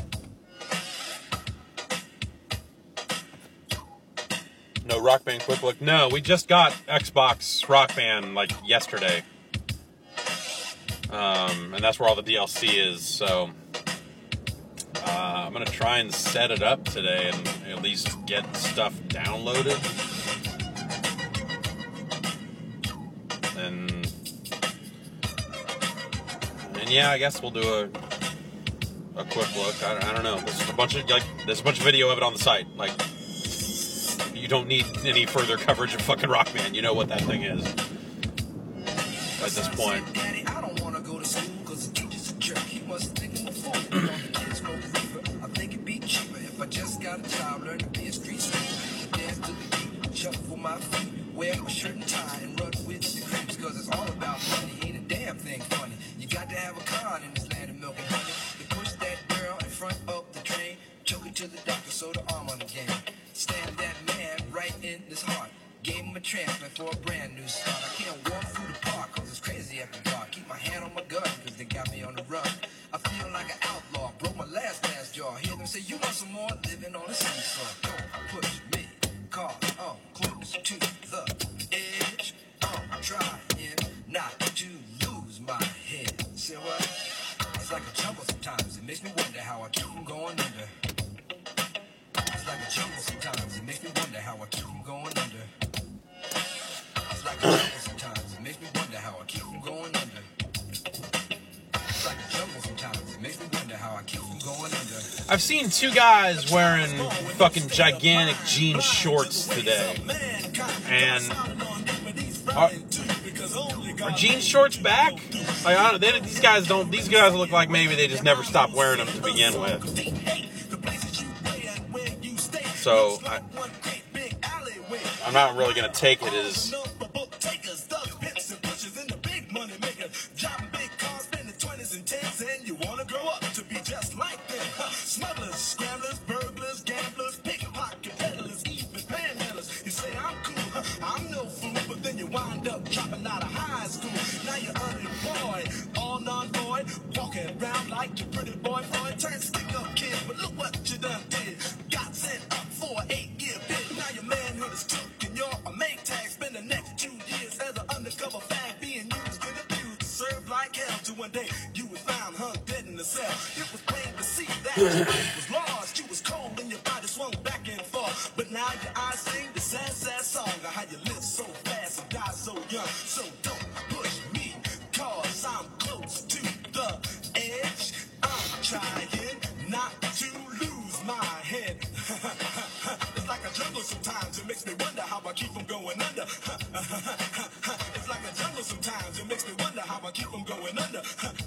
No Rock Band quick look. No, we just got Xbox Rock Band like yesterday. Um, and that's where all the D L C is, so uh, I'm gonna try and set it up today and at least get stuff downloaded. And and yeah, I guess we'll do a a quick look. I, I don't know. There's a bunch of like there's a bunch of video of it on the site. Like, you don't need any further coverage of fucking Rock Band. You know what that thing is at this point. Daddy, I don't want to go to school because the teacher's a jerk. He must think I'm a fool. All the kids smoke reefer. I think it'd be cheaper if I just got a job, learn to be a street sweeper. Dance to the beat, shuffle my feet, wear my shirt and tie, and run with the creeps because it's all about money. Ain't a damn thing funny. You got to have a con in this land of milk and honey. You push that girl in front of the train, choke it to the doctor, so the arm on the game. Stand that man right in his heart. Gave him a transfer for a brand new start. I can't walk through the park cause it's crazy after dark. Keep my hand on my gun cause they got me on the run. I feel like an outlaw, broke my last glass jaw. Hear them say you want some more, living on a seesaw. Don't push me, cause I'm close to the edge. I'm trying not to lose my head. See what? It's like a jungle sometimes, it makes me wonder how I keep from going under. It's like a jungle sometimes, it makes me wonder how I keep from going under. It's like a jungle sometimes, it makes me wonder how I keep from going under. It's like a jungle sometimes, it makes me wonder how I keep from going under. I've seen two guys wearing fucking gigantic jean shorts today. And are, are jean shorts back? Like, I don't, they, these guys don't. These guys look like maybe they just never stopped wearing them to begin with. So I, I'm not really gonna take it as. Smugglers, scramblers, burglars, gamblers, pickpocket peddlers, even panhandlers. You say I'm cool, huh? I'm no fool, but then you wind up dropping out of high school. Now you're unemployed, all non-void, walking around like your pretty boy Floyd. Turned stick-up kid, but look what you done did. Got sent up for an eight-year bid. Now your manhood is took and you're a make tag. Spend the next two years as an undercover fag being used was lost, you was cold and your body swung back and forth. But now your eyes sing the sad, sad song of how you live so fast and die so young. So don't push me, cause I'm close to the edge. I'm trying not to lose my head. It's like a jungle sometimes, it makes me wonder how I keep from going under. It's like a jungle sometimes, it makes me wonder how I keep from going under.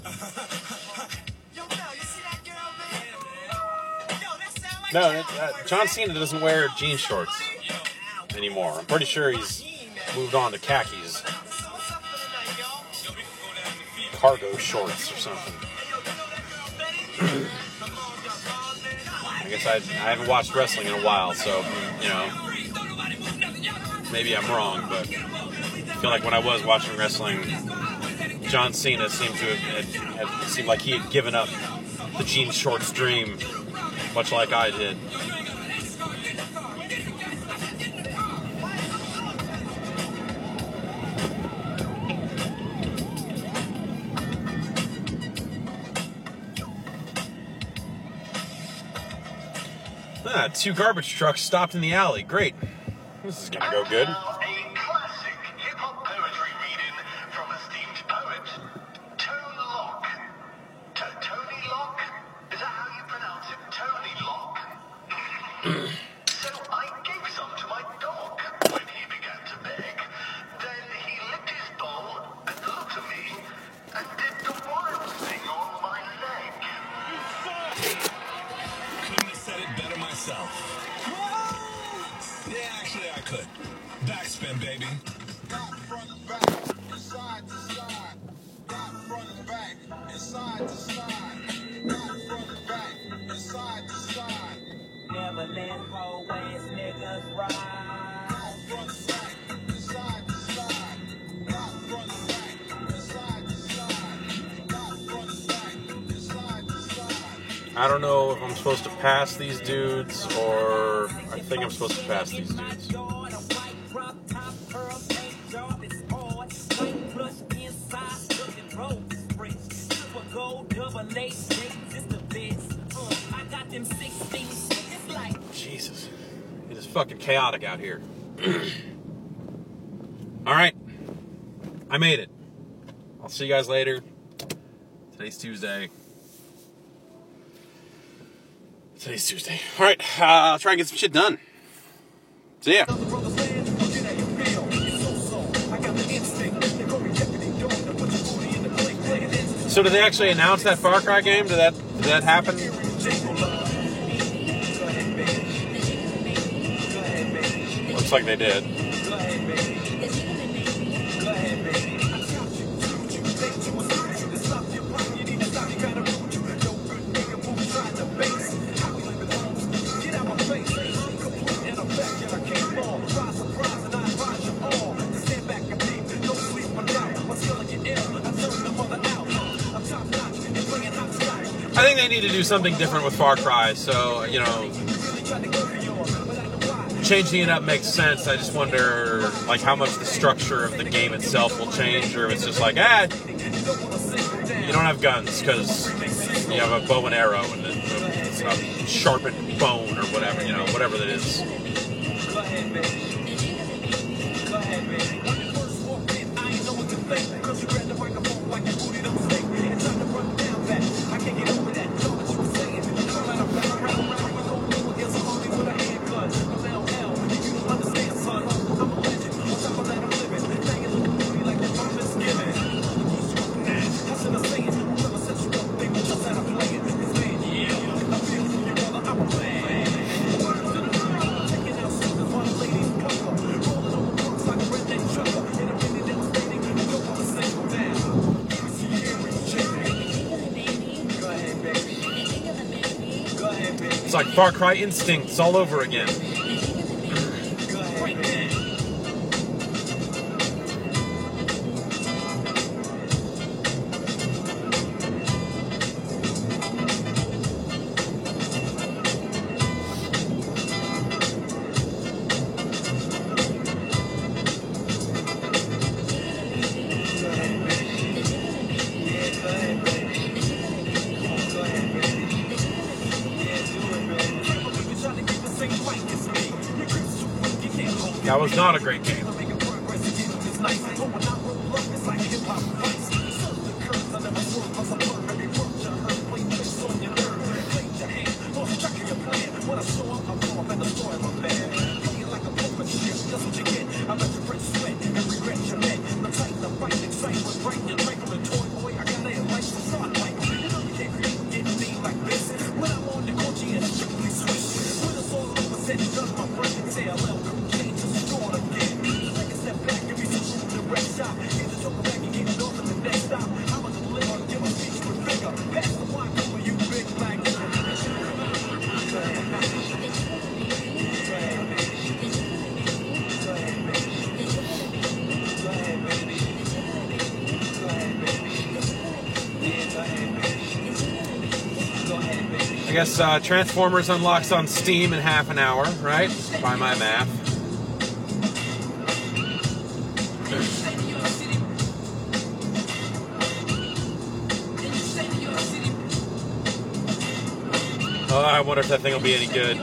Yo, Mel, you see that girl, man? Yo, that sound like No, it, uh, John Cena doesn't wear jean shorts anymore. I'm pretty sure he's moved on to khakis. Cargo shorts or something. I guess I, I haven't watched wrestling in a while, so, you know, maybe I'm wrong, but I feel like when I was watching wrestling, John Cena seemed to have, had, had, seemed like he had given up the jean shorts dream, much like I did. Ah, two garbage trucks stopped in the alley. Great. This is gonna go good. Yeah, actually I could. Backspin, baby. Back, front, back, side to side. Back, front, back, and side to side. Back, front, back, and side to side. Never let always niggas ride. Back, front, back, and side to side. Back, front, back, and side to side. Back, front, back, and side to side. I don't know if I'm supposed to pass these dudes, or I think I'm supposed to pass these dudes. Jesus. It is fucking chaotic out here. Alright. I made it. I'll see you guys later. Today's Tuesday. Today's Tuesday. Alright, uh, I'll try and get some shit done. See ya. So did they actually announce that Far Cry game? Did that, did that happen? Looks like they did. I think they need to do something different with Far Cry, so, you know, changing it up makes sense. I just wonder, like, how much the structure of the game itself will change, or if it's just like, ah, you don't have guns because you have a bow and arrow and it's a sharpened bone or whatever, you know, whatever that is. It's like Far Cry Instincts all over again. That was not a great game. I guess uh, Transformers unlocks on Steam in half an hour, right? By my math. Oh, I wonder if that thing will be any good.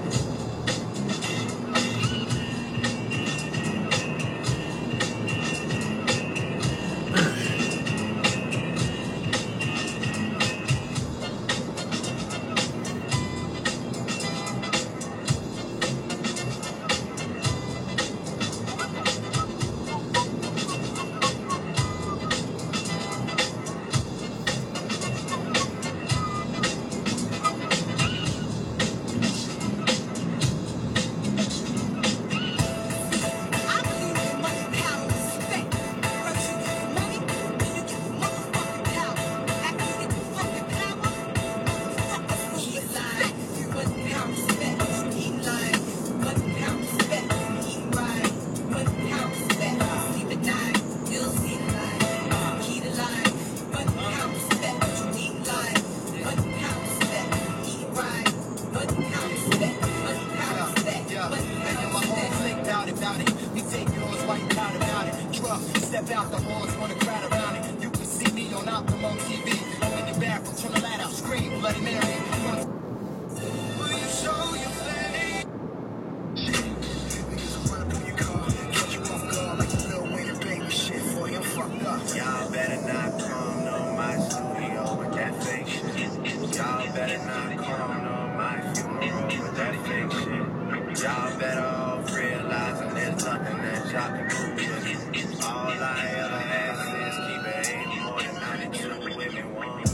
Y'all better not come to my studio with that fake shit. Y'all better not come to my funeral with that fake shit. Y'all better all realize that there's nothing that y'all can do with it. All I ever ask is keep it eighty more than ninety-two women want.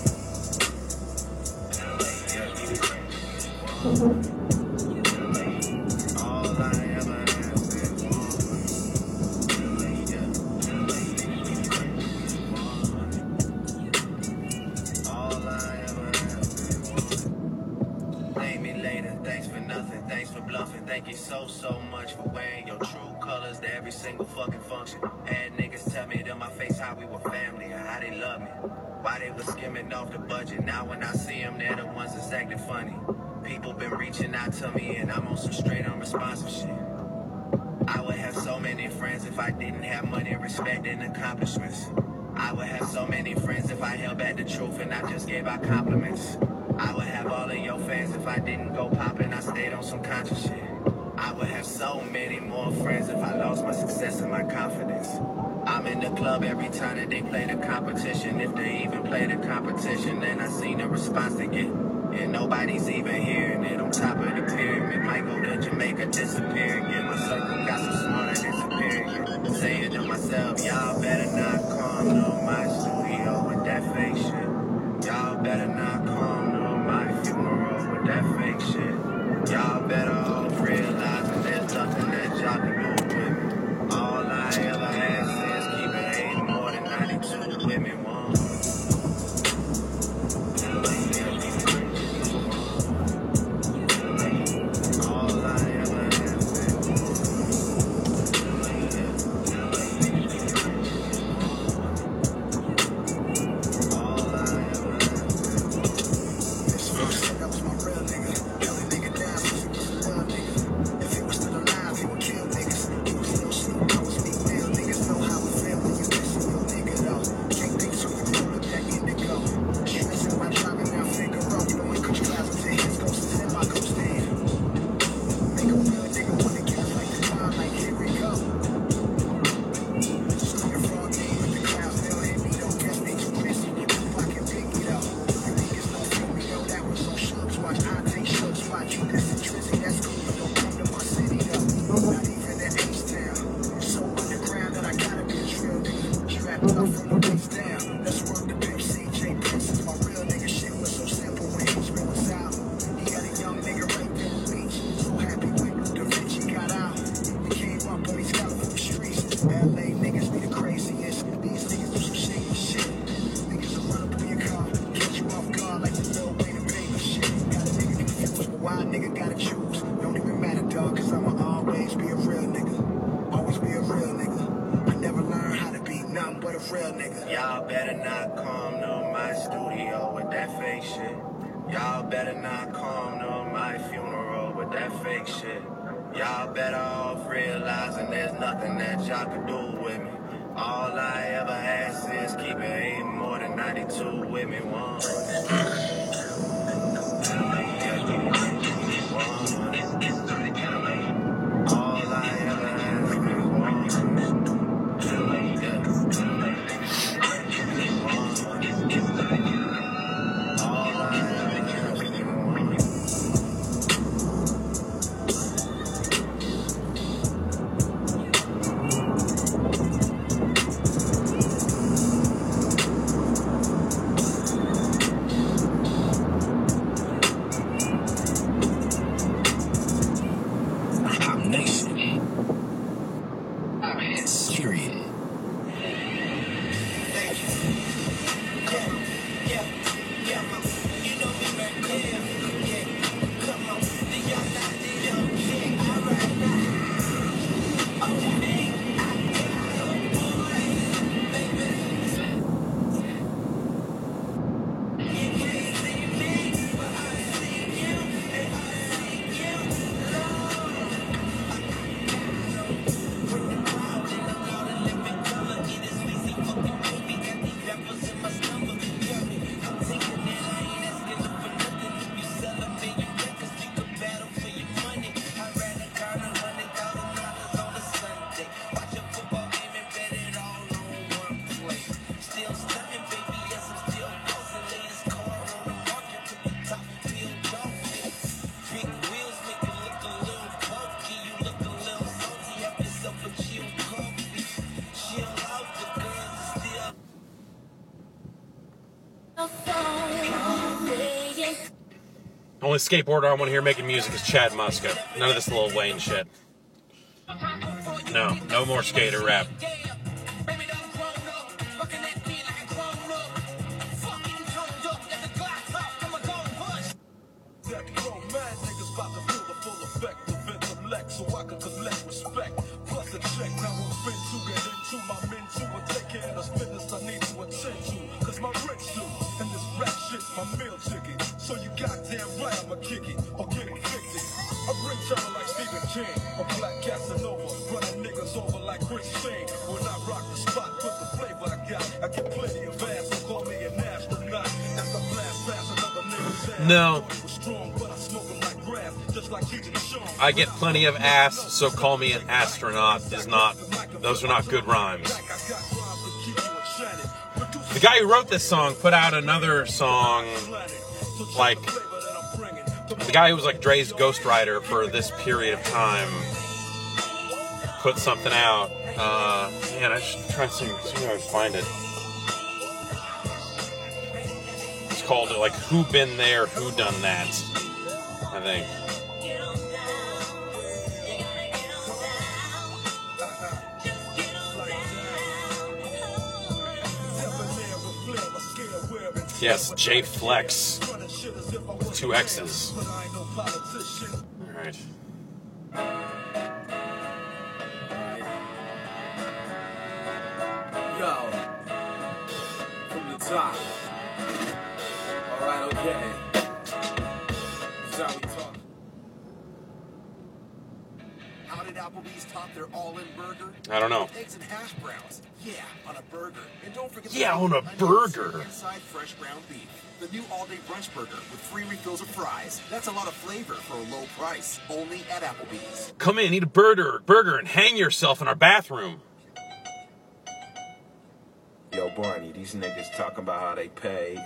All I ever ask is thank you so, so much for wearing your true colors to every single fucking function. Had niggas tell me to my face how we were family and how they love me. Why they was skimming off the budget. Now when I see them, they're the ones that's acting funny. People been reaching out to me and I'm on some straight unresponsive shit. I would have so many friends if I didn't have money, respect, and accomplishments. I would have so many friends if I held back the truth and I just gave out compliments. I would have all of your fans if I didn't go poppin', I stayed on some conscious shit. I would have so many more friends if I lost my success and my confidence. I'm in the club every time that they play the competition. If they even play the competition, then I seen the response they get. And nobody's even hearing it on top of the pyramid. Might go to Jamaica, disappear again. My circle got so small I disappear again. Saying to myself, y'all better not come to my studio with that fake shit. Y'all better not come to my funeral with that fake shit. Y'all better all realize that there's nothing that y'all can do with me. All I ever ask is keep it eighty more than ninety-two women want. All I ever ask Y'all better not come to my studio with that fake shit. Y'all better not come to my funeral with that fake shit. Y'all better off realizing there's nothing that y'all can do with me. All I ever ask is keep it ain't more than ninety-two with me once. All I ever ask is one. Only skateboarder I want to hear making music is Chad Muska. None of this Lil Wayne shit. No, no more skater rap. So you goddamn right, I'ma kick it or get evicted. I bring trouble like Stephen King or Black Casanova, running niggas over like Chris Shane. When I rock the spot, put the flavor I got. I get plenty of ass, so call me an astronaut. As I blast past another nigga's ass. No. Strong, but I smoke 'em like grass, just like Cheech and Chong. I get plenty of ass, so call me an astronaut is not, those are not good rhymes. The guy who wrote this song put out another song, like, the guy who was like Dre's ghostwriter for this period of time put something out. Uh, man, I should try to see, see if I can find it. It's called, like, Who Been There, Who Done That, I think. Yes, J Flex with two X's. All right. Yo, from the top. All right, okay. This is how we talk. How did Applebee's top their all-in burger? I don't know. Eggs and hash browns. Yeah, on a burger. And don't forget Yeah, the on a onions burger. inside fresh ground beef. The new all-day brunch burger with free refills of fries. That's a lot of flavor for a low price. Only at Applebee's. Come in, eat a burger, burger, and hang yourself in our bathroom. Yo, Barney, these niggas talking about how they pay.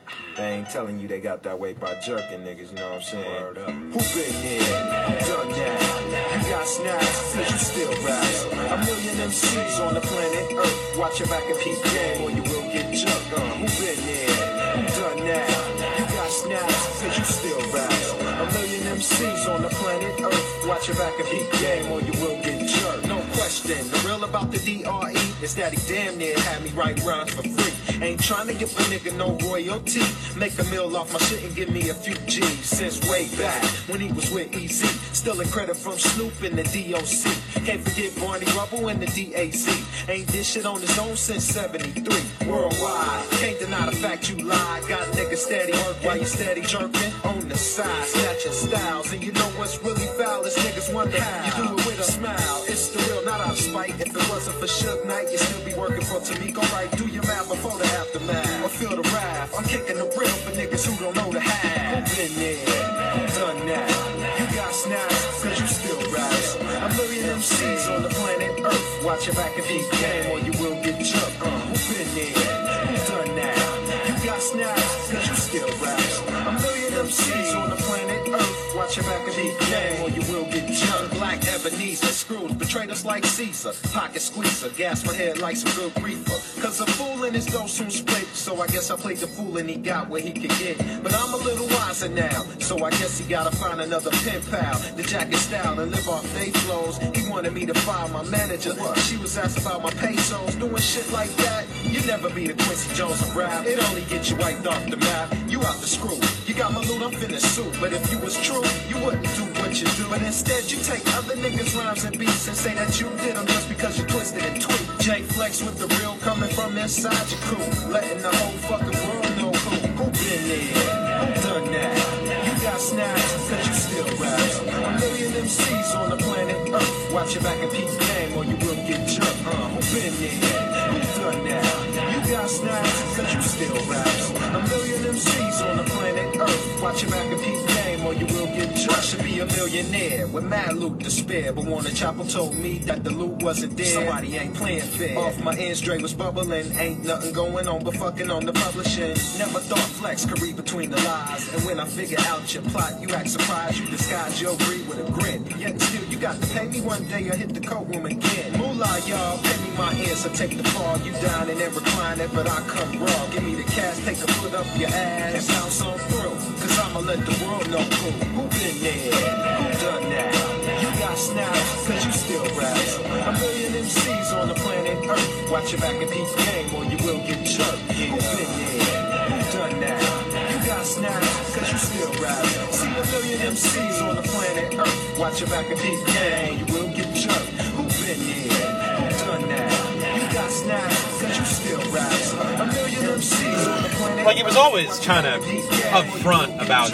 They ain't telling you they got that way by jerking niggas, you know what I'm saying? Word up. Who been there? Done that. You got snaps, cause you still raps. A million M Cs on the planet Earth. Watch your back and peep game or you will get jerked. Uh, who been there? Who done that? You got snaps, cause you still raps. A million M Cs on the planet Earth. Watch your back and peep game or you will get jerked. No question. The real about the D R E is that he damn near had me write rhymes for free. Ain't trying to give a nigga no royalty. Make a meal off my shit and give me a few G's. Since way back when he was with E Z. Stealing credit from Snoop and the D O C. Can't forget Barney Rubble and the D A Z. Ain't this shit on his own since seventy-three. Worldwide, can't deny the fact you lied. Got niggas steady work while you steady jerking. On the side, snatching styles. And you know what's really foul is niggas wonder how you do it with a smile. It's the real, not out of spite. If it wasn't for Suge Knight, you'd still be working for Tamiko. Right, do your math before the aftermath. Or feel the wrath. I'm kicking the real for niggas who don't know the half. Who been there? Who done that? You got snaps, cause you still raps. A million M Cs on the planet Earth. Watch your back and peep game or you will get jerked. Uh, who been there? Who done that? You got snaps, cause you still raps. A million M Cs on the planet Earth. Watch your back and peep game or you will get jerked. Black Ebenezer, Scrooge, betrayed us like Caesar. Pocket squeezer, gas my head like some good reefer. Cause a fool in his dough soon split. So I guess I played the fool and he got what he could get. But I'm a little wiser now, so I guess he gotta find another pen pal. The jacket style and live off they flows. He wanted me to fire my manager. She was asking about my pesos. Doing shit like that, you never be the Quincy Jones of rap. It only get you wiped off the map. You out the screw. You got my loot, I'm finna sue. But if you was true, you wouldn't do what you do. But instead you take other niggas' rhymes and beats and say that you did them just because you twisted and tweaked. J Flex with the real coming from inside your crew. Letting the whole fucking world know who. Who been there? Who done that? You got snaps, cause you still raps. A million M Cs on the planet Earth. Watch your back and peep game or you will get jerked. Uh, who been there? Who done that? You got snaps, cause you still raps. A million M Cs on the planet Earth. Watch your back and peep game or you will get jerked. I should be a millionaire with mad loot to spare. But Warner Chapel told me that the loot wasn't there. Somebody ain't playing fair. Off my ends, Dre was bubbling. Ain't nothing going on but fucking on the publishing. Never thought Flex could read between the lies. And when I figure out your plot, you act surprised. You disguise your greed with a grin. Yet still, you got to pay me one day or hit the courtroom again. Moolah, y'all, pay me my answer. Take the fall, you down and then recline it, but I come raw. Give me the cash, take a foot up your ass and bounce on through. Cause I'ma let the world know who. Who been there? Who done that? You got snaps, cause you still raps. A million M Cs on the planet Earth. Watch your back and peep game or you will get jerked. Yeah. Who been there? Who done that? You got snaps, cause you still raps. See a million M Cs on the planet Earth. Watch your back and peep game or you will get jerked. Who been there? Who done that? You got snaps, cause you still raps. A million M Cs on the planet. Like, he was always kind of upfront about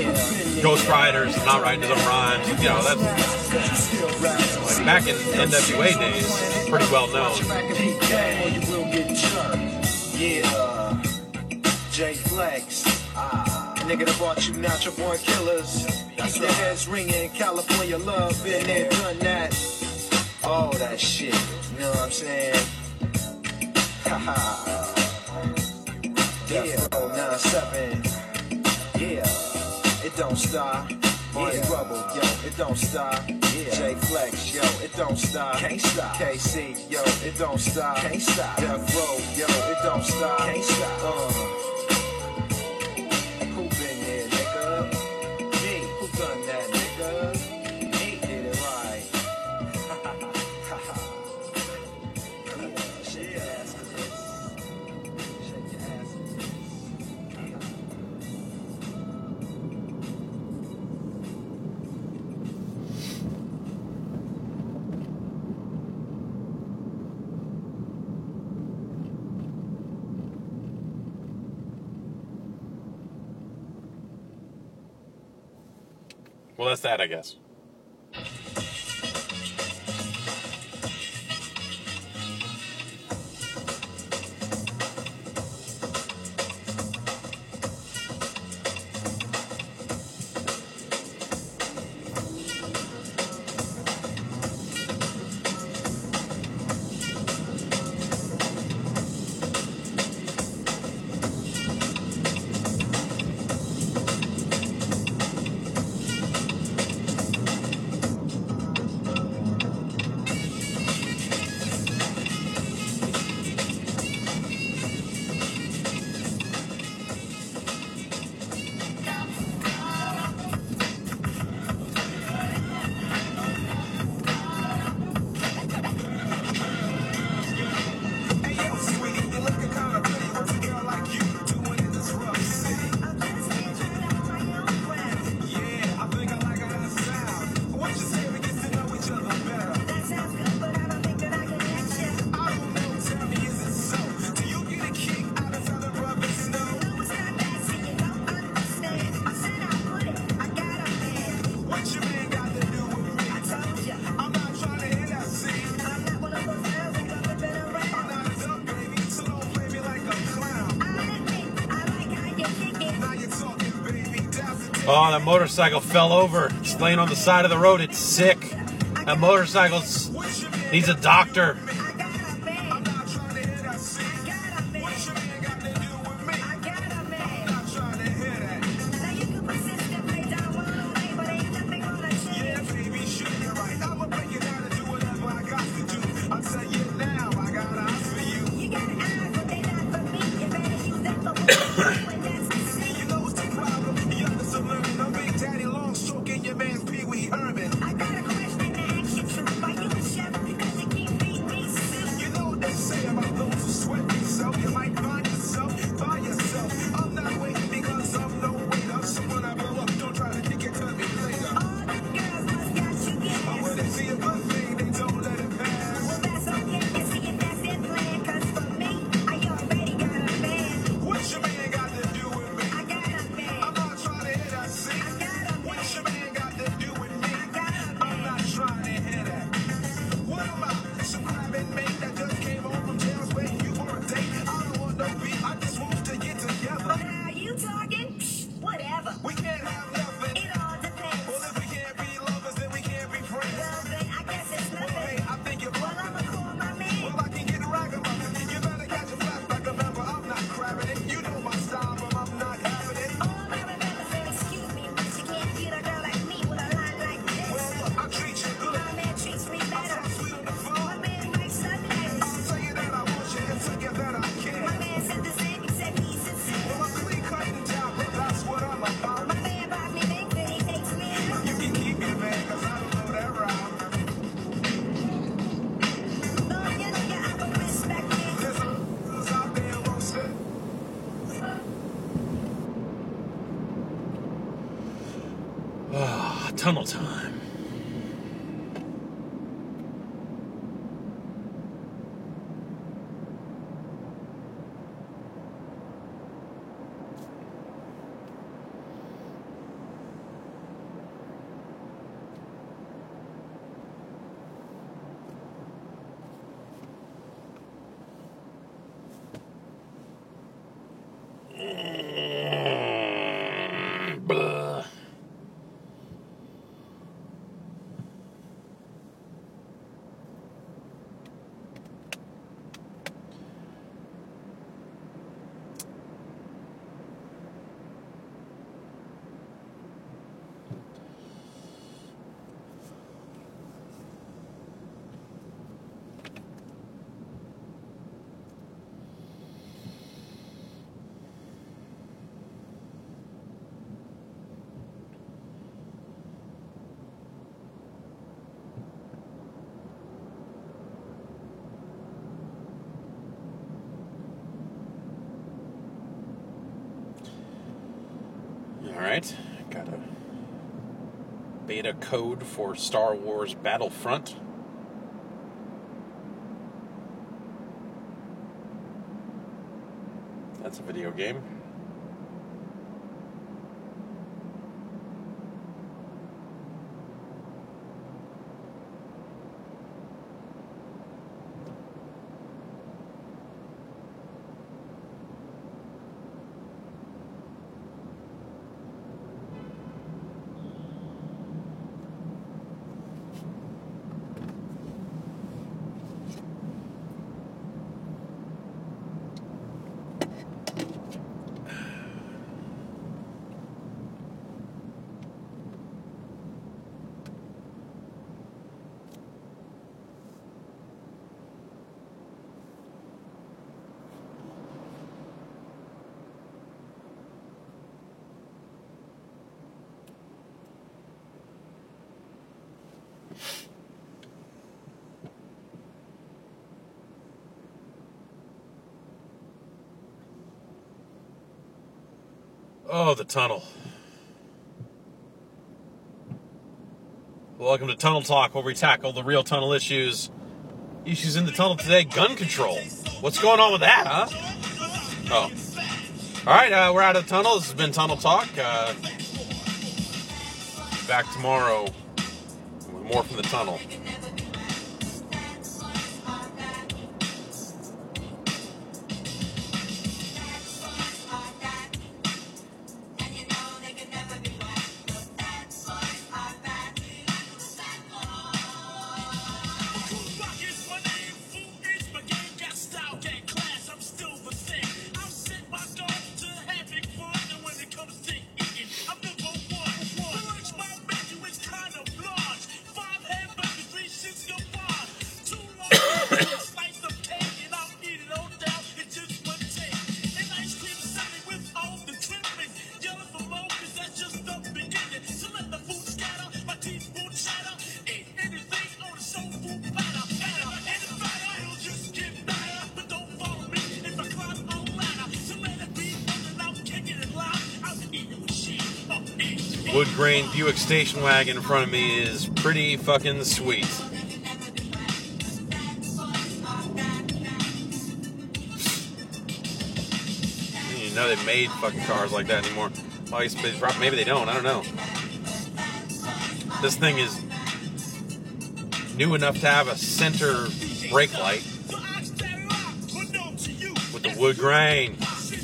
Ghost Riders and not writing his own rhymes. You know, that's like back in N W A days, pretty well known. Yeah, J Flex, ah, nigga that brought you Natural Born Killers. Keep their heads ringing, California love, been there, done that. All that shit, you know what I'm saying? Haha. Yeah, oh nine seven. Yeah, it don't stop. Barney yeah. Rubble, yo, it don't stop. Yeah. J Flex, yo, it don't stop. Can't stop. K C, yo, it don't stop. Can't stop. Death Row, yo, it don't stop. Can't stop. Uh. Who been there, nigga? Me. Who done that, nigga? Me did it right. Yeah, shake your ass. Shake your ass. Well, that's that, I guess. Oh, that motorcycle fell over. It's laying on the side of the road. It's sick. That motorcycle needs a doctor. Tunnel time. Blah. Alright, got a beta code for Star Wars Battlefront. That's a video game. Oh, the tunnel. Welcome to Tunnel Talk, where we tackle the real tunnel issues. Issues in the tunnel today, gun control. What's going on with that, huh? Oh. All right, uh, we're out of the tunnel. This has been Tunnel Talk. Uh, Back tomorrow with more from the tunnel. Wood grain Buick station wagon in front of me is pretty fucking sweet. I didn't even know they made fucking cars like that anymore. Well, I guess they prob- maybe they don't. I don't know. This thing is new enough to have a center brake light with the wood grain.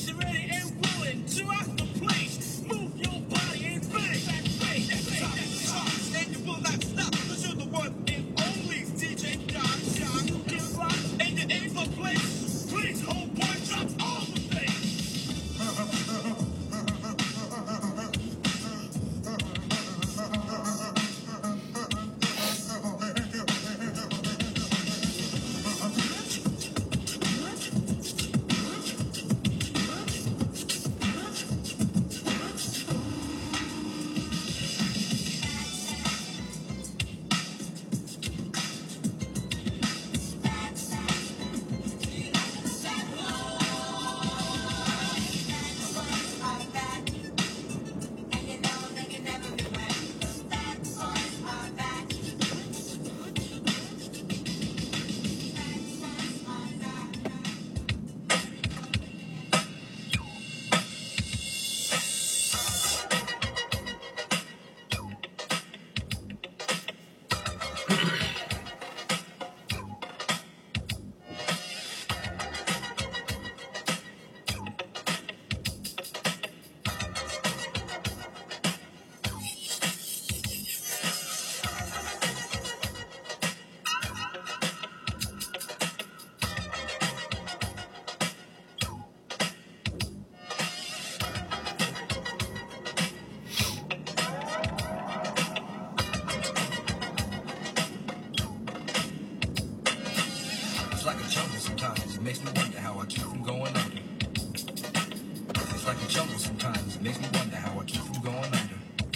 Makes me wonder how I keep from going under. It's like a jungle sometimes. It makes me wonder how I keep from going under.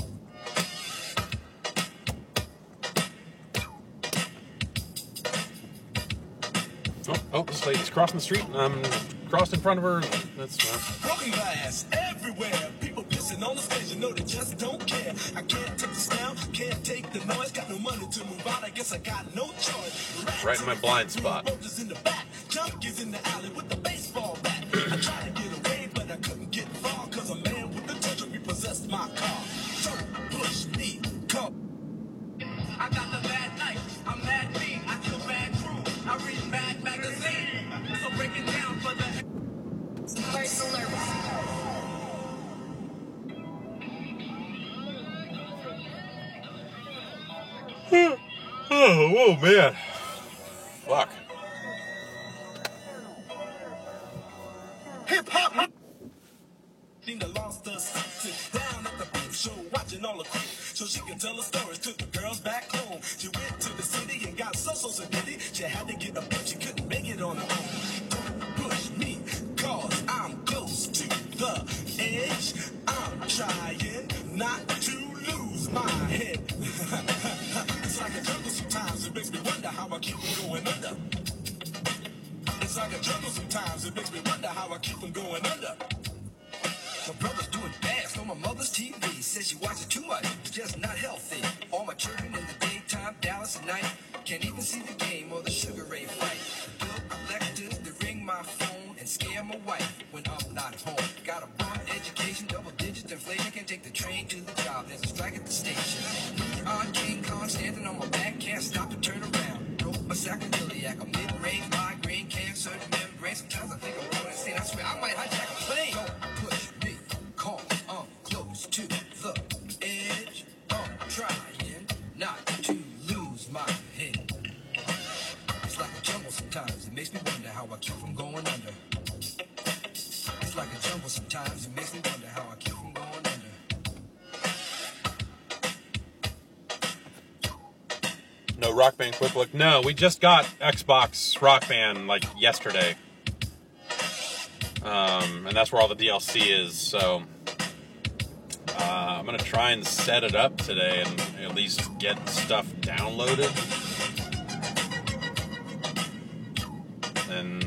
Oh, oh, this lady's crossing the street, and I'm crossed in front of her. And that's uh... broken glass everywhere. People pissing on the stage, you know they just don't care. I can't take the sound, can't take the noise. Got no money to move out. I guess I got no choice. Rats right in my blind spot. Roaches in the back, junkies in the alley with the baseball bat. I tried to get away, but I couldn't get far, cause a man with the touch repossessed my car. Don't push me, come. I got the bad night, I'm mad me, I kill bad crew, I read bad magazine. So break it down for the first alert. Oh, whoa, man. Fuck. Hip hop. Seem to lost us. Sit down at the peep show, watching all the creep, so she can tell her stories to the girls back home. She went to the city and got so so so diddy. She had to get a but she couldn't make it on her own. Don't push me, cause I'm close to the edge. I'm trying not to lose my head. It's like a jungle sometimes. It makes me wonder how I keep from going under. It's like a jungle sometimes. It makes me wonder how I keep from going under. My brother's doing fast on my mother's T V. Says she watches too much, it's just not healthy. All my children in the daytime, Dallas at night. Can't even see the game or the Sugar Ray fight. Bill electors, they ring my phone and scare my wife when I'm not home. Got a bum education, double digits inflation, can take the train to the job. There's a strike at the station. On King Kong standing on my back, can't stop to turn around. Broke my sacroiliac, a mid-range migraine, cancer, membrane. Sometimes I think I'm going insane. I swear I might hijack a plane. Don't push me, cause I'm close to the edge. I'm trying not to lose my head. It's like a jungle sometimes. It makes me wonder how I keep from going under. It's like a jungle sometimes. It makes me wonder how I keep from going under. No Rock Band quick look. No, we just got Xbox Rock Band like yesterday. Um, and that's where all the D L C is, so uh, I'm going to try and set it up today and at least get stuff downloaded. And,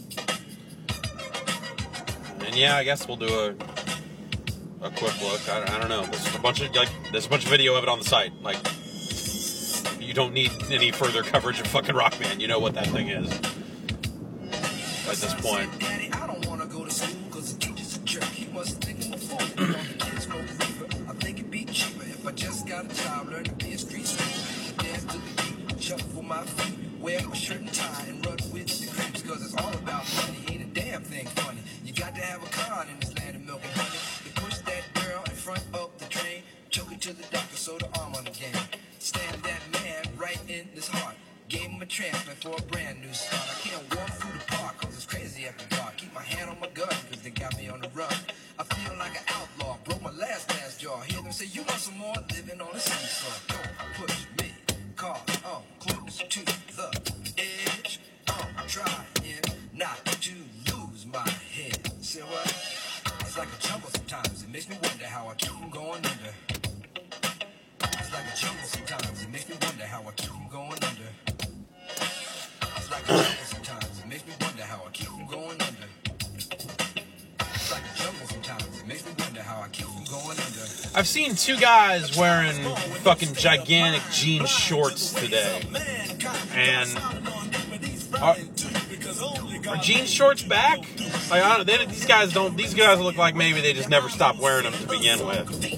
and yeah, I guess we'll do a a quick look. I, I don't know. There's a bunch of like there's a bunch of video of it on the site. Like, you don't need any further coverage of fucking Rock Band. You know what that thing is at this point. Daddy, I don't want to go to school because the teacher's a jerk. He must think I'm a fool. All the kids go fever. I think it'd be cheaper if I just got a job, learn to be a street sweeper. Dance to the beat, shuffle my feet, wear my shirt and tie, and run with the creeps. Because it's all about money, ain't a damn thing funny. You got to have a con in this land of milk and honey. They push that girl in front of the train, choke it to the doctor, so the arm on the game. Stand that man right in his heart. Gave him a transplant for a brand new start. I can't walk through the park cause it's crazy after dark. Keep my hand on my gun cause they got me on the run. I feel like an outlaw, broke my last glass jaw. Hear them say you want some more, living on a seesaw. Don't push me, cause I'm close to the edge. I'm trying not to lose my head. See what? It's like a jungle sometimes. It makes me wonder how I keep from going under. It's like a jungle sometimes. It makes me wonder how I keep from going under. It's like a jungle sometimes. It makes me wonder how I keep from going under. It's like a jungle sometimes. It makes me wonder how I keep from going under. I've seen two guys wearing fucking gigantic jean shorts today. And are, are jean shorts back? Like, I don't, they, these guys don't. These guys look like maybe they just never stopped wearing them to begin with.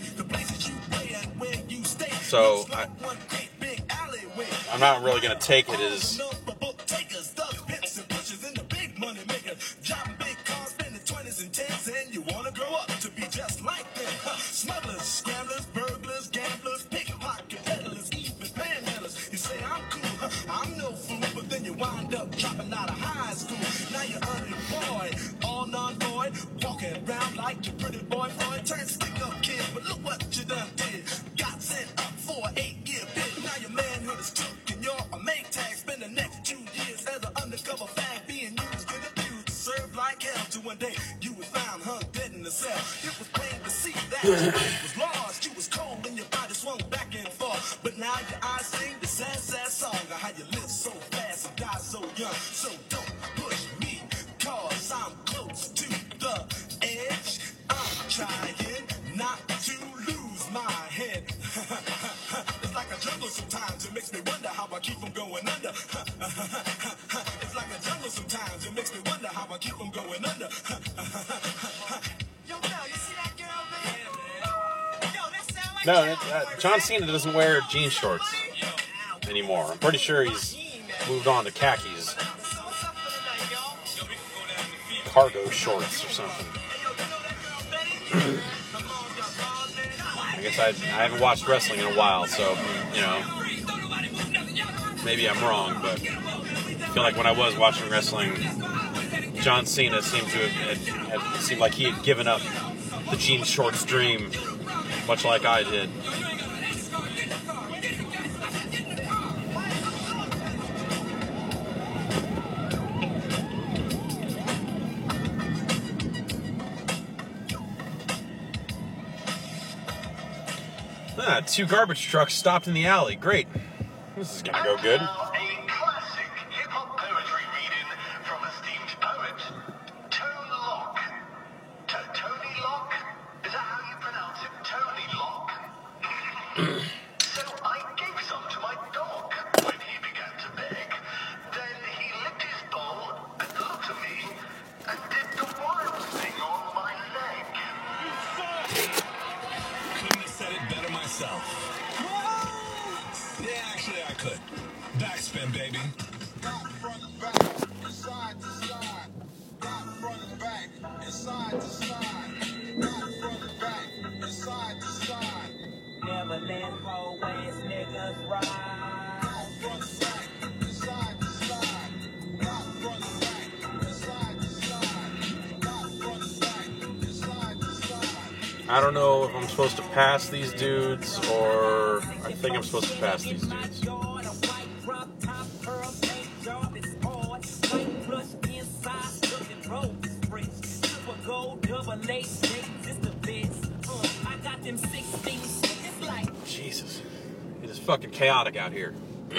So I, I'm not really gonna take it as. Smugglers, scramblers, burglars, gamblers, pickpocket peddlers, even panhandlers. You say I'm cool, I'm no fool, but then you wind up dropping out of high school. Now you're unemployed, all non-void, walking around like your pretty boy Floyd. Turn stick-up kid, but look what you done did. Got sent up for an eight-year bid. Now your manhood is took and you're a make tag. Spend the next two years as an undercover fag, being used and abused to serve like hell. Till one day you was found hung dead in the cell. It was plain to see that your life was lost. You was cold and your body swung back and forth. But now your eyes sing the sad, sad song of how you live so fast and die so young. So don't push me, cause I'm close to the edge. I'm trying not to lose my head. It's like a jungle sometimes. It makes me wonder how I keep from going under. It's like a jungle sometimes. It makes me wonder how I keep from going under. Yo, Mel, you see that girl, man? Yo, that sound like No, it, uh, John Cena doesn't wear jean shorts anymore. I'm pretty sure he's moved on to khakis, cargo shorts or something. I guess I, I haven't watched wrestling in a while, so, you know, maybe I'm wrong, but I feel like when I was watching wrestling, John Cena seemed to have, had, had, seemed like he had given up the jean shorts dream, much like I did. Ah, two garbage trucks stopped in the alley. Great. This is gonna go good. So I gave some to my dog when he began to beg. Then he licked his bowl and looked at me cut. Backspin, baby. Got front, back, side to side. Got front, back, and side to side. Got front, back, and side to side. Never let whole ass niggas ride. Got front, back, and side to side. Got front, back, and side to side. Got front, back, and side to side. I don't know if I'm supposed to pass these dudes or I think I'm supposed to pass these dudes. Jesus. It is fucking chaotic out here.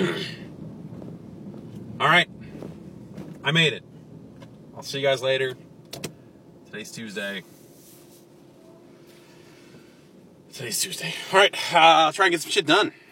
Alright. I made it. I'll see you guys later. Today's Tuesday. Today's Tuesday. Alright, uh, I'll try and get some shit done.